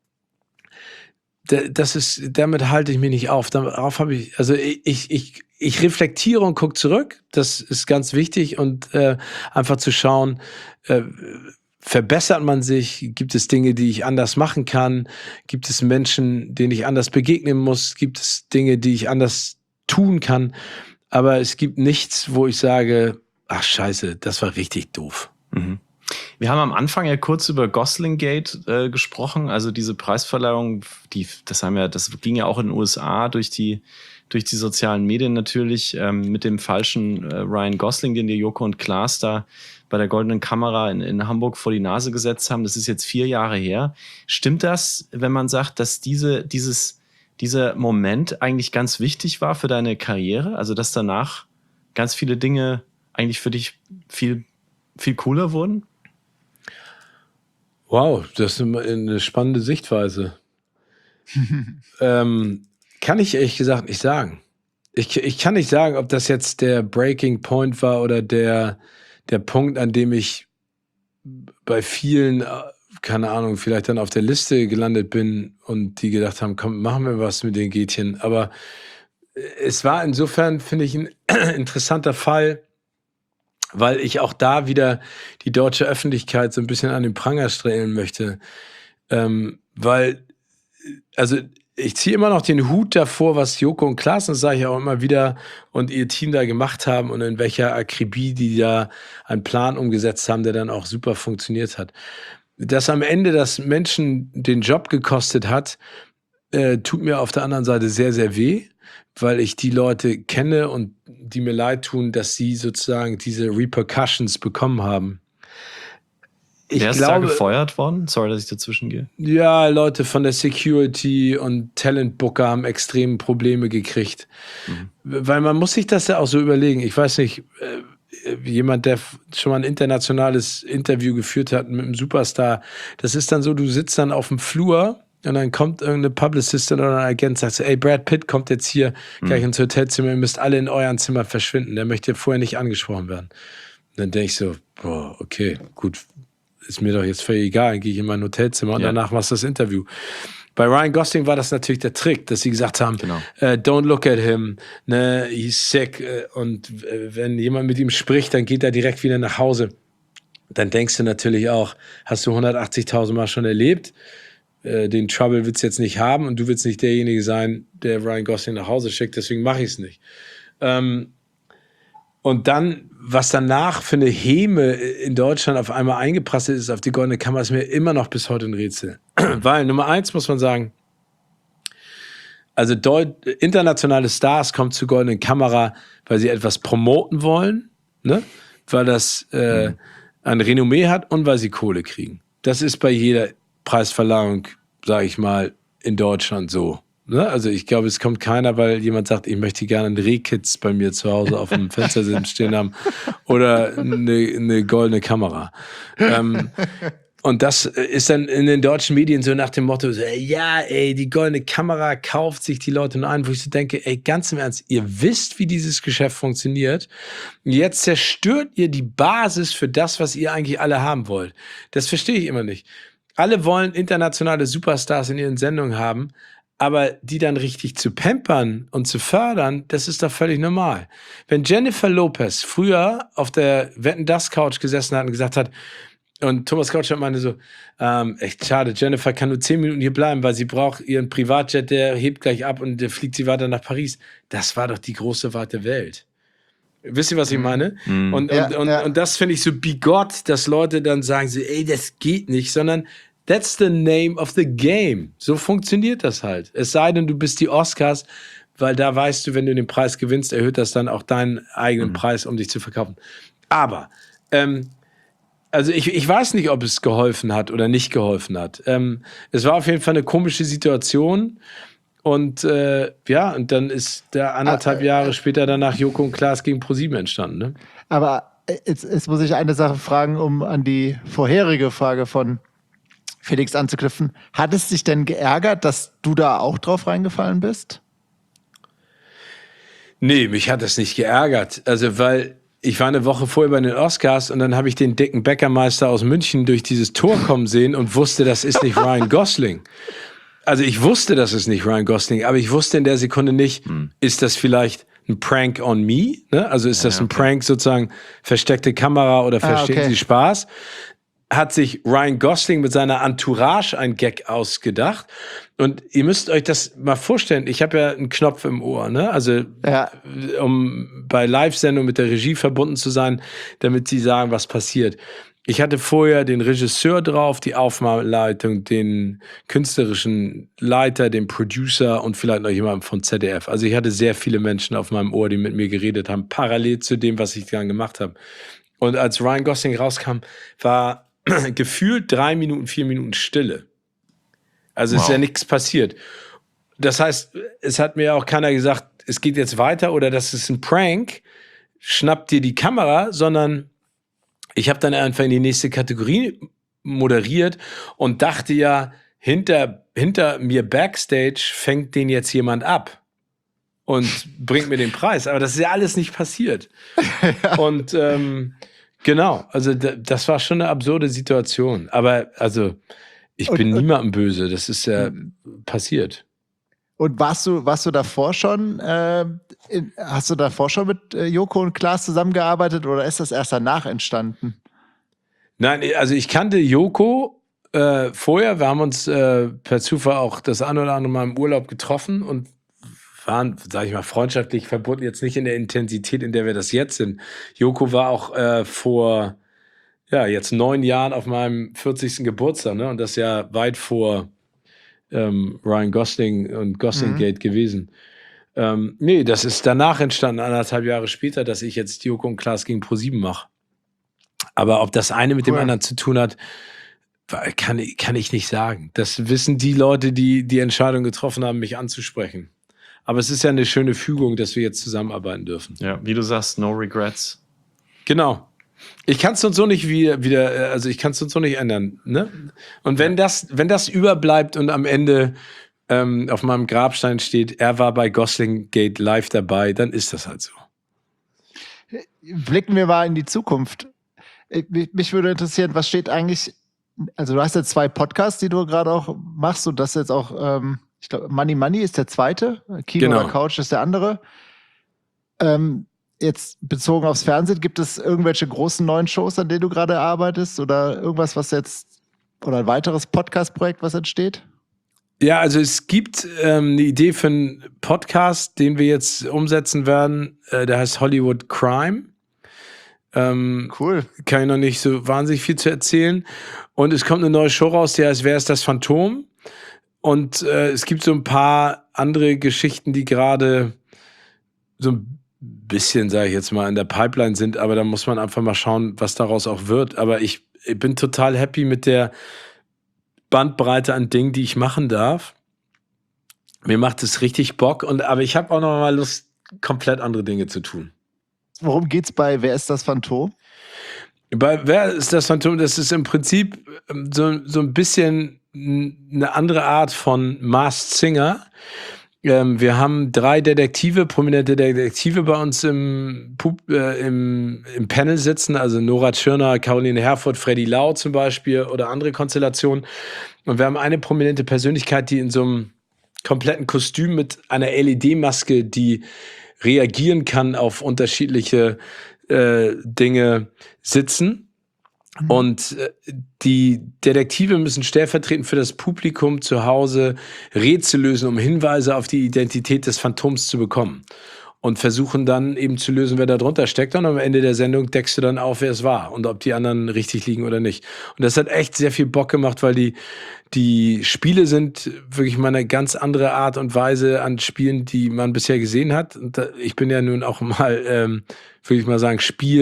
damit halte ich mich nicht auf. Darauf habe ich, also ich reflektiere und gucke zurück. Das ist ganz wichtig und einfach zu schauen, verbessert man sich? Gibt es Dinge, die ich anders machen kann? Gibt es Menschen, denen ich anders begegnen muss? Gibt es Dinge, die ich anders tun kann? Aber es gibt nichts, wo ich sage, ach scheiße, das war richtig doof. Wir haben am Anfang ja kurz über Goslingate gesprochen, also diese Preisverleihung, das ging ja auch in den USA durch die sozialen Medien natürlich, mit dem falschen Ryan Gosling, den die Joko und Klaas da bei der Goldenen Kamera in Hamburg vor die Nase gesetzt haben. Das ist jetzt 4 Jahre her. Stimmt das, wenn man sagt, dass dieser Moment eigentlich ganz wichtig war für deine Karriere? Also, dass danach ganz viele Dinge eigentlich für dich viel, viel cooler wurden? Wow, das ist eine spannende Sichtweise. Kann ich ehrlich gesagt nicht sagen. Ich kann nicht sagen, ob das jetzt der Breaking Point war oder der Punkt, an dem ich bei vielen, keine Ahnung, vielleicht dann auf der Liste gelandet bin und die gedacht haben, komm, machen wir was mit den Gätchen. Aber es war insofern, finde ich, ein interessanter Fall, weil ich auch da wieder die deutsche Öffentlichkeit so ein bisschen an den Pranger stellen möchte. Weil, also ich ziehe immer noch den Hut davor, was Joko und Klaas, das sage ich auch immer wieder, und ihr Team da gemacht haben und in welcher Akribie die da einen Plan umgesetzt haben, der dann auch super funktioniert hat. Dass am Ende das Menschen den Job gekostet hat, tut mir auf der anderen Seite sehr, sehr weh, weil ich die Leute kenne und die mir leid tun, dass sie sozusagen diese Repercussions bekommen haben. Wer ist da gefeuert worden? Sorry, dass ich dazwischen gehe. Ja, Leute von der Security und Talentbooker haben extreme Probleme gekriegt. Weil man muss sich das ja auch so überlegen. Ich weiß nicht, jemand, der schon mal ein internationales Interview geführt hat mit einem Superstar, das ist dann so, du sitzt dann auf dem Flur und dann kommt irgendeine Publicistin oder ein Agent und sagt so, ey, Brad Pitt kommt jetzt hier gleich ins Hotelzimmer, ihr müsst alle in euren Zimmer verschwinden. Der möchte vorher nicht angesprochen werden. Und dann denke ich so, boah, okay, gut, ist mir doch jetzt völlig egal, dann gehe ich in mein Hotelzimmer und danach machst du das Interview. Bei Ryan Gosling war das natürlich der Trick, dass sie gesagt haben, don't look at him, ne, he's sick. Und wenn jemand mit ihm spricht, dann geht er direkt wieder nach Hause. Dann denkst du natürlich auch, hast du 180.000 Mal schon erlebt, den Trouble willst du jetzt nicht haben und du willst nicht derjenige sein, der Ryan Gosling nach Hause schickt, deswegen mache ich es nicht. Und dann, was danach für eine Häme in Deutschland auf einmal eingeprasselt ist auf die Goldene Kamera, ist mir immer noch bis heute ein Rätsel. Weil Nummer 1 muss man sagen, also internationale Stars kommen zur Goldenen Kamera, weil sie etwas promoten wollen, ne? Weil das ein Renommee hat und weil sie Kohle kriegen. Das ist bei jeder Preisverleihung, sage ich mal, in Deutschland so. Ne? Also ich glaube, es kommt keiner, weil jemand sagt, ich möchte gerne einen Rehkitz bei mir zu Hause auf dem Fenster stehen haben oder eine goldene Kamera. Und das ist dann in den deutschen Medien so nach dem Motto, so, ja, ey, die goldene Kamera kauft sich die Leute nur ein, wo ich so denke, ey, ganz im Ernst, ihr wisst, wie dieses Geschäft funktioniert. Jetzt zerstört ihr die Basis für das, was ihr eigentlich alle haben wollt. Das verstehe ich immer nicht. Alle wollen internationale Superstars in ihren Sendungen haben, aber die dann richtig zu pampern und zu fördern, das ist doch völlig normal. Wenn Jennifer Lopez früher auf der Wetten-dass-Couch gesessen hat und gesagt hat, Und Thomas Gottschalk meinte so, echt schade, Jennifer kann nur 10 Minuten hier bleiben, weil sie braucht ihren Privatjet, der hebt gleich ab und der fliegt sie weiter nach Paris. Das war doch die große weite Welt. Wisst ihr, was ich meine? Und das finde ich so bigott, dass Leute dann sagen so, ey, das geht nicht, sondern that's the name of the game. So funktioniert das halt. Es sei denn, du bist die Oscars, weil da weißt du, wenn du den Preis gewinnst, erhöht das dann auch deinen eigenen Preis, um dich zu verkaufen. Aber, also ich weiß nicht, ob es geholfen hat oder nicht geholfen hat. Es war auf jeden Fall eine komische Situation. Und und dann ist der 1,5 Jahre später danach Joko und Klaas gegen ProSieben entstanden. Ne? Aber jetzt muss ich eine Sache fragen, um an die vorherige Frage von Felix anzuknüpfen. Hat es dich denn geärgert, dass du da auch drauf reingefallen bist? Nee, mich hat das nicht geärgert. Also, weil ich war eine Woche vorher bei den Oscars und dann habe ich den dicken Bäckermeister aus München durch dieses Tor kommen sehen und wusste, das ist nicht Ryan Gosling. Also ich wusste, das ist nicht Ryan Gosling, aber ich wusste in der Sekunde nicht, ist das vielleicht ein Prank on me? Ne? Also ist das ein Prank sozusagen, versteckte Kamera oder verstehen Sie Spaß? Hat sich Ryan Gosling mit seiner Entourage ein Gag ausgedacht. Und ihr müsst euch das mal vorstellen, ich habe ja einen Knopf im Ohr, ne? Also um bei Live-Sendungen mit der Regie verbunden zu sein, damit sie sagen, was passiert. Ich hatte vorher den Regisseur drauf, die Aufnahmeleitung, den künstlerischen Leiter, den Producer und vielleicht noch jemanden von ZDF. Also ich hatte sehr viele Menschen auf meinem Ohr, die mit mir geredet haben, parallel zu dem, was ich dann gemacht habe. Und als Ryan Gosling rauskam, war gefühlt 3 Minuten, 4 Minuten Stille. Also ist ja nichts passiert. Das heißt, es hat mir auch keiner gesagt, es geht jetzt weiter oder das ist ein Prank, schnapp dir die Kamera, sondern ich habe dann einfach in die nächste Kategorie moderiert und dachte ja, hinter mir Backstage fängt den jetzt jemand ab und bringt mir den Preis. Aber das ist ja alles nicht passiert. Und genau, also das war schon eine absurde Situation. Aber also ich bin niemandem böse, das ist ja passiert. Und warst du davor schon, hast du davor schon mit Joko und Klaas zusammengearbeitet oder ist das erst danach entstanden? Nein, also ich kannte Joko vorher. Wir haben uns per Zufall auch das ein oder andere Mal im Urlaub getroffen und waren, sag ich mal, freundschaftlich verbunden. Jetzt nicht in der Intensität, in der wir das jetzt sind. Joko war auch vor jetzt 9 Jahren auf meinem 40. Geburtstag, ne? Und das ja weit vor Ryan Gosling und Goslingate gewesen. Nee, das ist danach entstanden, 1,5 Jahre später, dass ich jetzt Joko und Klaas gegen ProSieben mache. Aber ob das eine mit dem anderen zu tun hat, kann ich nicht sagen. Das wissen die Leute, die die Entscheidung getroffen haben, mich anzusprechen. Aber es ist ja eine schöne Fügung, dass wir jetzt zusammenarbeiten dürfen. Ja, wie du sagst, no regrets. Genau. Ich kann es uns so nicht also ich kann es uns so nicht ändern. Ne? Und wenn das überbleibt und am Ende auf meinem Grabstein steht, er war bei Goslingate live dabei, dann ist das halt so. Blicken wir mal in die Zukunft. Mich würde interessieren, was steht eigentlich, also du hast ja 2 Podcasts, die du gerade auch machst und das jetzt auch, ich glaube, Money ist der zweite, Kino oder Couch ist der andere. Jetzt bezogen aufs Fernsehen, gibt es irgendwelche großen neuen Shows, an denen du gerade arbeitest oder irgendwas, was jetzt, oder ein weiteres Podcast-Projekt, was entsteht? Ja, also es gibt eine Idee für einen Podcast, den wir jetzt umsetzen werden, der heißt Hollywood Crime. Cool. Kann ich noch nicht so wahnsinnig viel zu erzählen. Und es kommt eine neue Show raus, die heißt Wer ist das Phantom? Und es gibt so ein paar andere Geschichten, die gerade so ein bisschen, sage ich jetzt mal, in der Pipeline sind, aber da muss man einfach mal schauen, was daraus auch wird. Aber ich bin total happy mit der Bandbreite an Dingen, die ich machen darf. Mir macht es richtig Bock, aber ich habe auch noch mal Lust, komplett andere Dinge zu tun. Worum geht's bei Wer ist das Phantom? Bei Wer ist das Phantom? Das ist im Prinzip so ein bisschen eine andere Art von Masked Singer. Wir haben 3 prominente Detektive bei uns im Panel sitzen, also Nora Tschirner, Caroline Herfurth, Freddy Lau zum Beispiel oder andere Konstellationen. Und wir haben eine prominente Persönlichkeit, die in so einem kompletten Kostüm mit einer LED-Maske, die reagieren kann auf unterschiedliche Dinge sitzen. Und die Detektive müssen stellvertretend für das Publikum zu Hause Rätsel lösen, um Hinweise auf die Identität des Phantoms zu bekommen. Und versuchen dann eben zu lösen, wer da drunter steckt. Und am Ende der Sendung deckst du dann auf, wer es war und ob die anderen richtig liegen oder nicht. Und das hat echt sehr viel Bock gemacht, weil die Spiele sind wirklich mal eine ganz andere Art und Weise an Spielen, die man bisher gesehen hat. Und ich bin ja nun auch mal, würde ich mal sagen,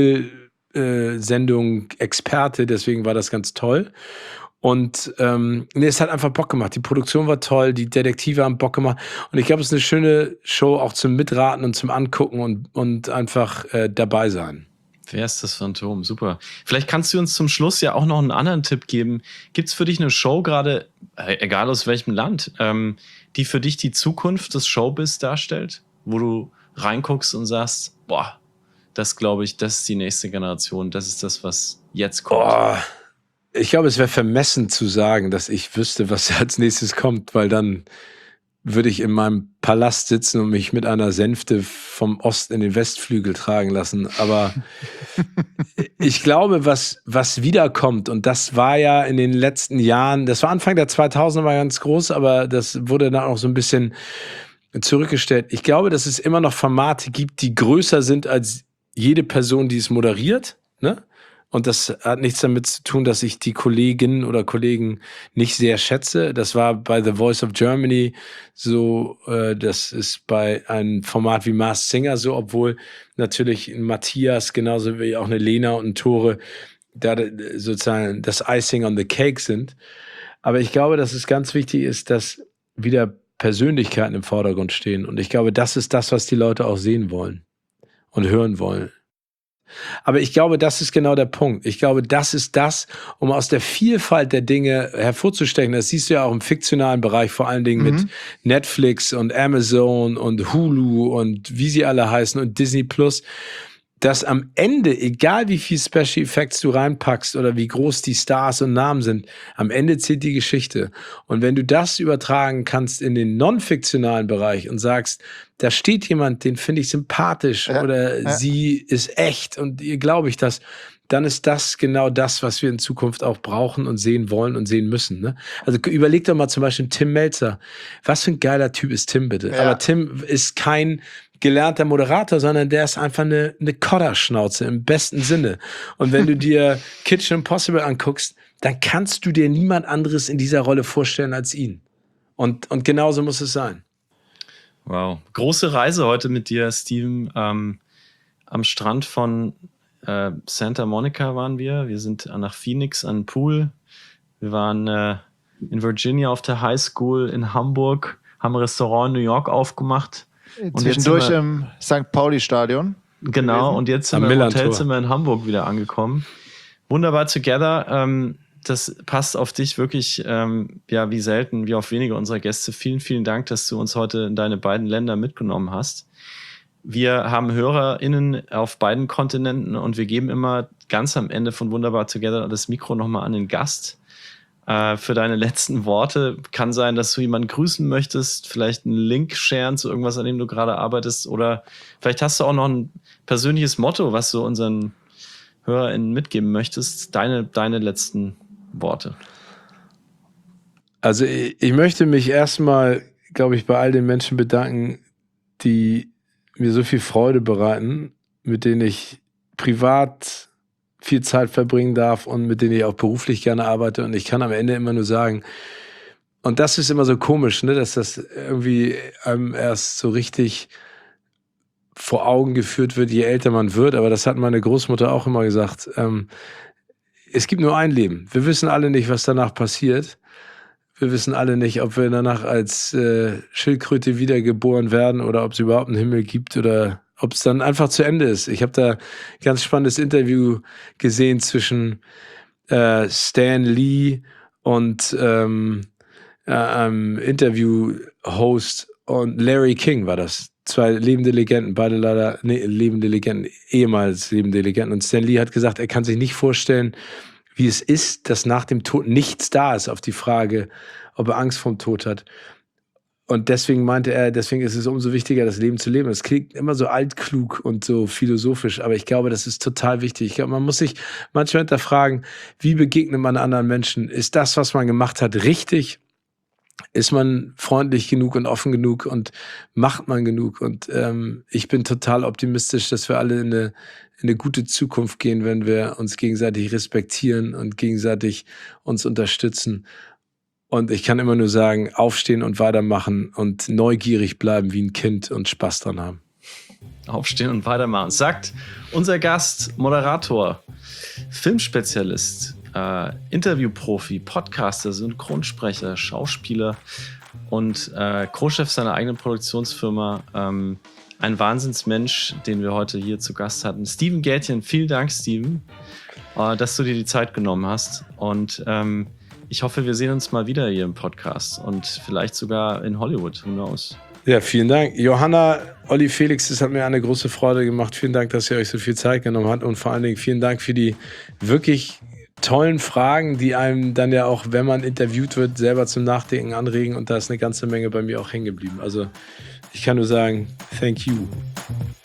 Sendung Experte, deswegen war das ganz toll. Und es hat einfach Bock gemacht. Die Produktion war toll, die Detektive haben Bock gemacht. Und ich glaube, es ist eine schöne Show auch zum Mitraten und zum Angucken und einfach dabei sein. Wer ist das Phantom? Super. Vielleicht kannst du uns zum Schluss ja auch noch einen anderen Tipp geben. Gibt es für dich eine Show gerade, egal aus welchem Land, die für dich die Zukunft des Showbiz darstellt? Wo du reinguckst und sagst, boah, das glaube ich, das ist die nächste Generation. Das ist das, was jetzt kommt. Oh. Ich glaube, es wäre vermessen zu sagen, dass ich wüsste, was als nächstes kommt, weil dann würde ich in meinem Palast sitzen und mich mit einer Sänfte vom Ost in den Westflügel tragen lassen. Aber ich glaube, was wiederkommt, und das war ja in den letzten Jahren, das war Anfang der 2000er war ganz groß, aber das wurde dann auch so ein bisschen zurückgestellt. Ich glaube, dass es immer noch Formate gibt, die größer sind als jede Person, die es moderiert, ne? Und das hat nichts damit zu tun, dass ich die Kolleginnen oder Kollegen nicht sehr schätze. Das war bei The Voice of Germany so, das ist bei einem Format wie Masked Singer so, obwohl natürlich ein Matthias genauso wie auch eine Lena und ein Tore da sozusagen das Icing on the Cake sind. Aber ich glaube, dass es ganz wichtig ist, dass wieder Persönlichkeiten im Vordergrund stehen. Und ich glaube, das ist das, was die Leute auch sehen wollen und hören wollen. Aber ich glaube, das ist genau der Punkt. Ich glaube, das ist das, um aus der Vielfalt der Dinge hervorzustechen. Das siehst du ja auch im fiktionalen Bereich, vor allen Dingen mit Netflix und Amazon und Hulu und wie sie alle heißen und Disney Plus, dass am Ende, egal wie viel Special Effects du reinpackst oder wie groß die Stars und Namen sind, am Ende zählt die Geschichte. Und wenn du das übertragen kannst in den non-fiktionalen Bereich und sagst, da steht jemand, den finde ich sympathisch oder sie ist echt und ihr glaube ich das, dann ist das genau das, was wir in Zukunft auch brauchen und sehen wollen und sehen müssen. Ne? Also überleg doch mal zum Beispiel Tim Melzer. Was für ein geiler Typ ist Tim bitte? Ja. Aber Tim ist kein gelernter Moderator, sondern der ist einfach eine Kodderschnauze im besten Sinne. Und wenn du dir Kitchen Impossible anguckst, dann kannst du dir niemand anderes in dieser Rolle vorstellen als ihn. Und genauso muss es sein. Wow. Große Reise heute mit dir, Steven. Am Strand von Santa Monica waren wir. Wir sind nach Phoenix an den Pool. Wir waren in Virginia auf der High School in Hamburg, haben ein Restaurant in New York aufgemacht. Und zwischendurch im St. Pauli-Stadion. Genau, gewesen. Und jetzt sind wir im Hotelzimmer in Hamburg wieder angekommen. Wunderbar Together. Das passt auf dich wirklich wie selten, wie auf wenige unserer Gäste. Vielen, vielen Dank, dass du uns heute in deine beiden Länder mitgenommen hast. Wir haben HörerInnen auf beiden Kontinenten und wir geben immer ganz am Ende von Wunderbar Together das Mikro nochmal an den Gast. Für deine letzten Worte. Kann sein, dass du jemanden grüßen möchtest, vielleicht einen Link sharen zu irgendwas, an dem du gerade arbeitest, oder vielleicht hast du auch noch ein persönliches Motto, was du unseren HörerInnen mitgeben möchtest. Deine letzten Worte. Also ich möchte mich erstmal, glaube ich, bei all den Menschen bedanken, die mir so viel Freude bereiten, mit denen ich privat viel Zeit verbringen darf und mit denen ich auch beruflich gerne arbeite. Und ich kann am Ende immer nur sagen, und das ist immer so komisch, ne, dass das irgendwie einem erst so richtig vor Augen geführt wird, je älter man wird. Aber das hat meine Großmutter auch immer gesagt. Es gibt nur ein Leben. Wir wissen alle nicht, was danach passiert. Wir wissen alle nicht, ob wir danach als Schildkröte wiedergeboren werden oder ob es überhaupt einen Himmel gibt oder ob es dann einfach zu Ende ist. Ich habe da ein ganz spannendes Interview gesehen zwischen Stan Lee und einem Interview-Host und Larry King war das. 2 lebende Legenden, beide leider lebende Legenden, ehemals lebende Legenden. Und Stan Lee hat gesagt, er kann sich nicht vorstellen, wie es ist, dass nach dem Tod nichts da ist, auf die Frage, ob er Angst vorm Tod hat. Und deswegen meinte er, deswegen ist es umso wichtiger, das Leben zu leben. Es klingt immer so altklug und so philosophisch, aber ich glaube, das ist total wichtig. Ich glaube, man muss sich manchmal hinterfragen, wie begegnet man anderen Menschen? Ist das, was man gemacht hat, richtig? Ist man freundlich genug und offen genug und macht man genug? Und ich bin total optimistisch, dass wir alle in eine gute Zukunft gehen, wenn wir uns gegenseitig respektieren und gegenseitig uns unterstützen. Und ich kann immer nur sagen, aufstehen und weitermachen und neugierig bleiben wie ein Kind und Spaß dran haben. Aufstehen und weitermachen. Sagt unser Gast, Moderator, Filmspezialist, Interviewprofi, Podcaster, Synchronsprecher, Schauspieler und Co-Chef seiner eigenen Produktionsfirma. Ein Wahnsinnsmensch, den wir heute hier zu Gast hatten. Steven Gätjen, vielen Dank, Steven, dass du dir die Zeit genommen hast. Und ich hoffe, wir sehen uns mal wieder hier im Podcast und vielleicht sogar in Hollywood. Who knows? Ja, vielen Dank. Johanna, Olli, Felix, es hat mir eine große Freude gemacht. Vielen Dank, dass ihr euch so viel Zeit genommen habt und vor allen Dingen vielen Dank für die wirklich tollen Fragen, die einem dann ja auch, wenn man interviewt wird, selber zum Nachdenken anregen und da ist eine ganze Menge bei mir auch hängen geblieben. Also ich kann nur sagen, thank you.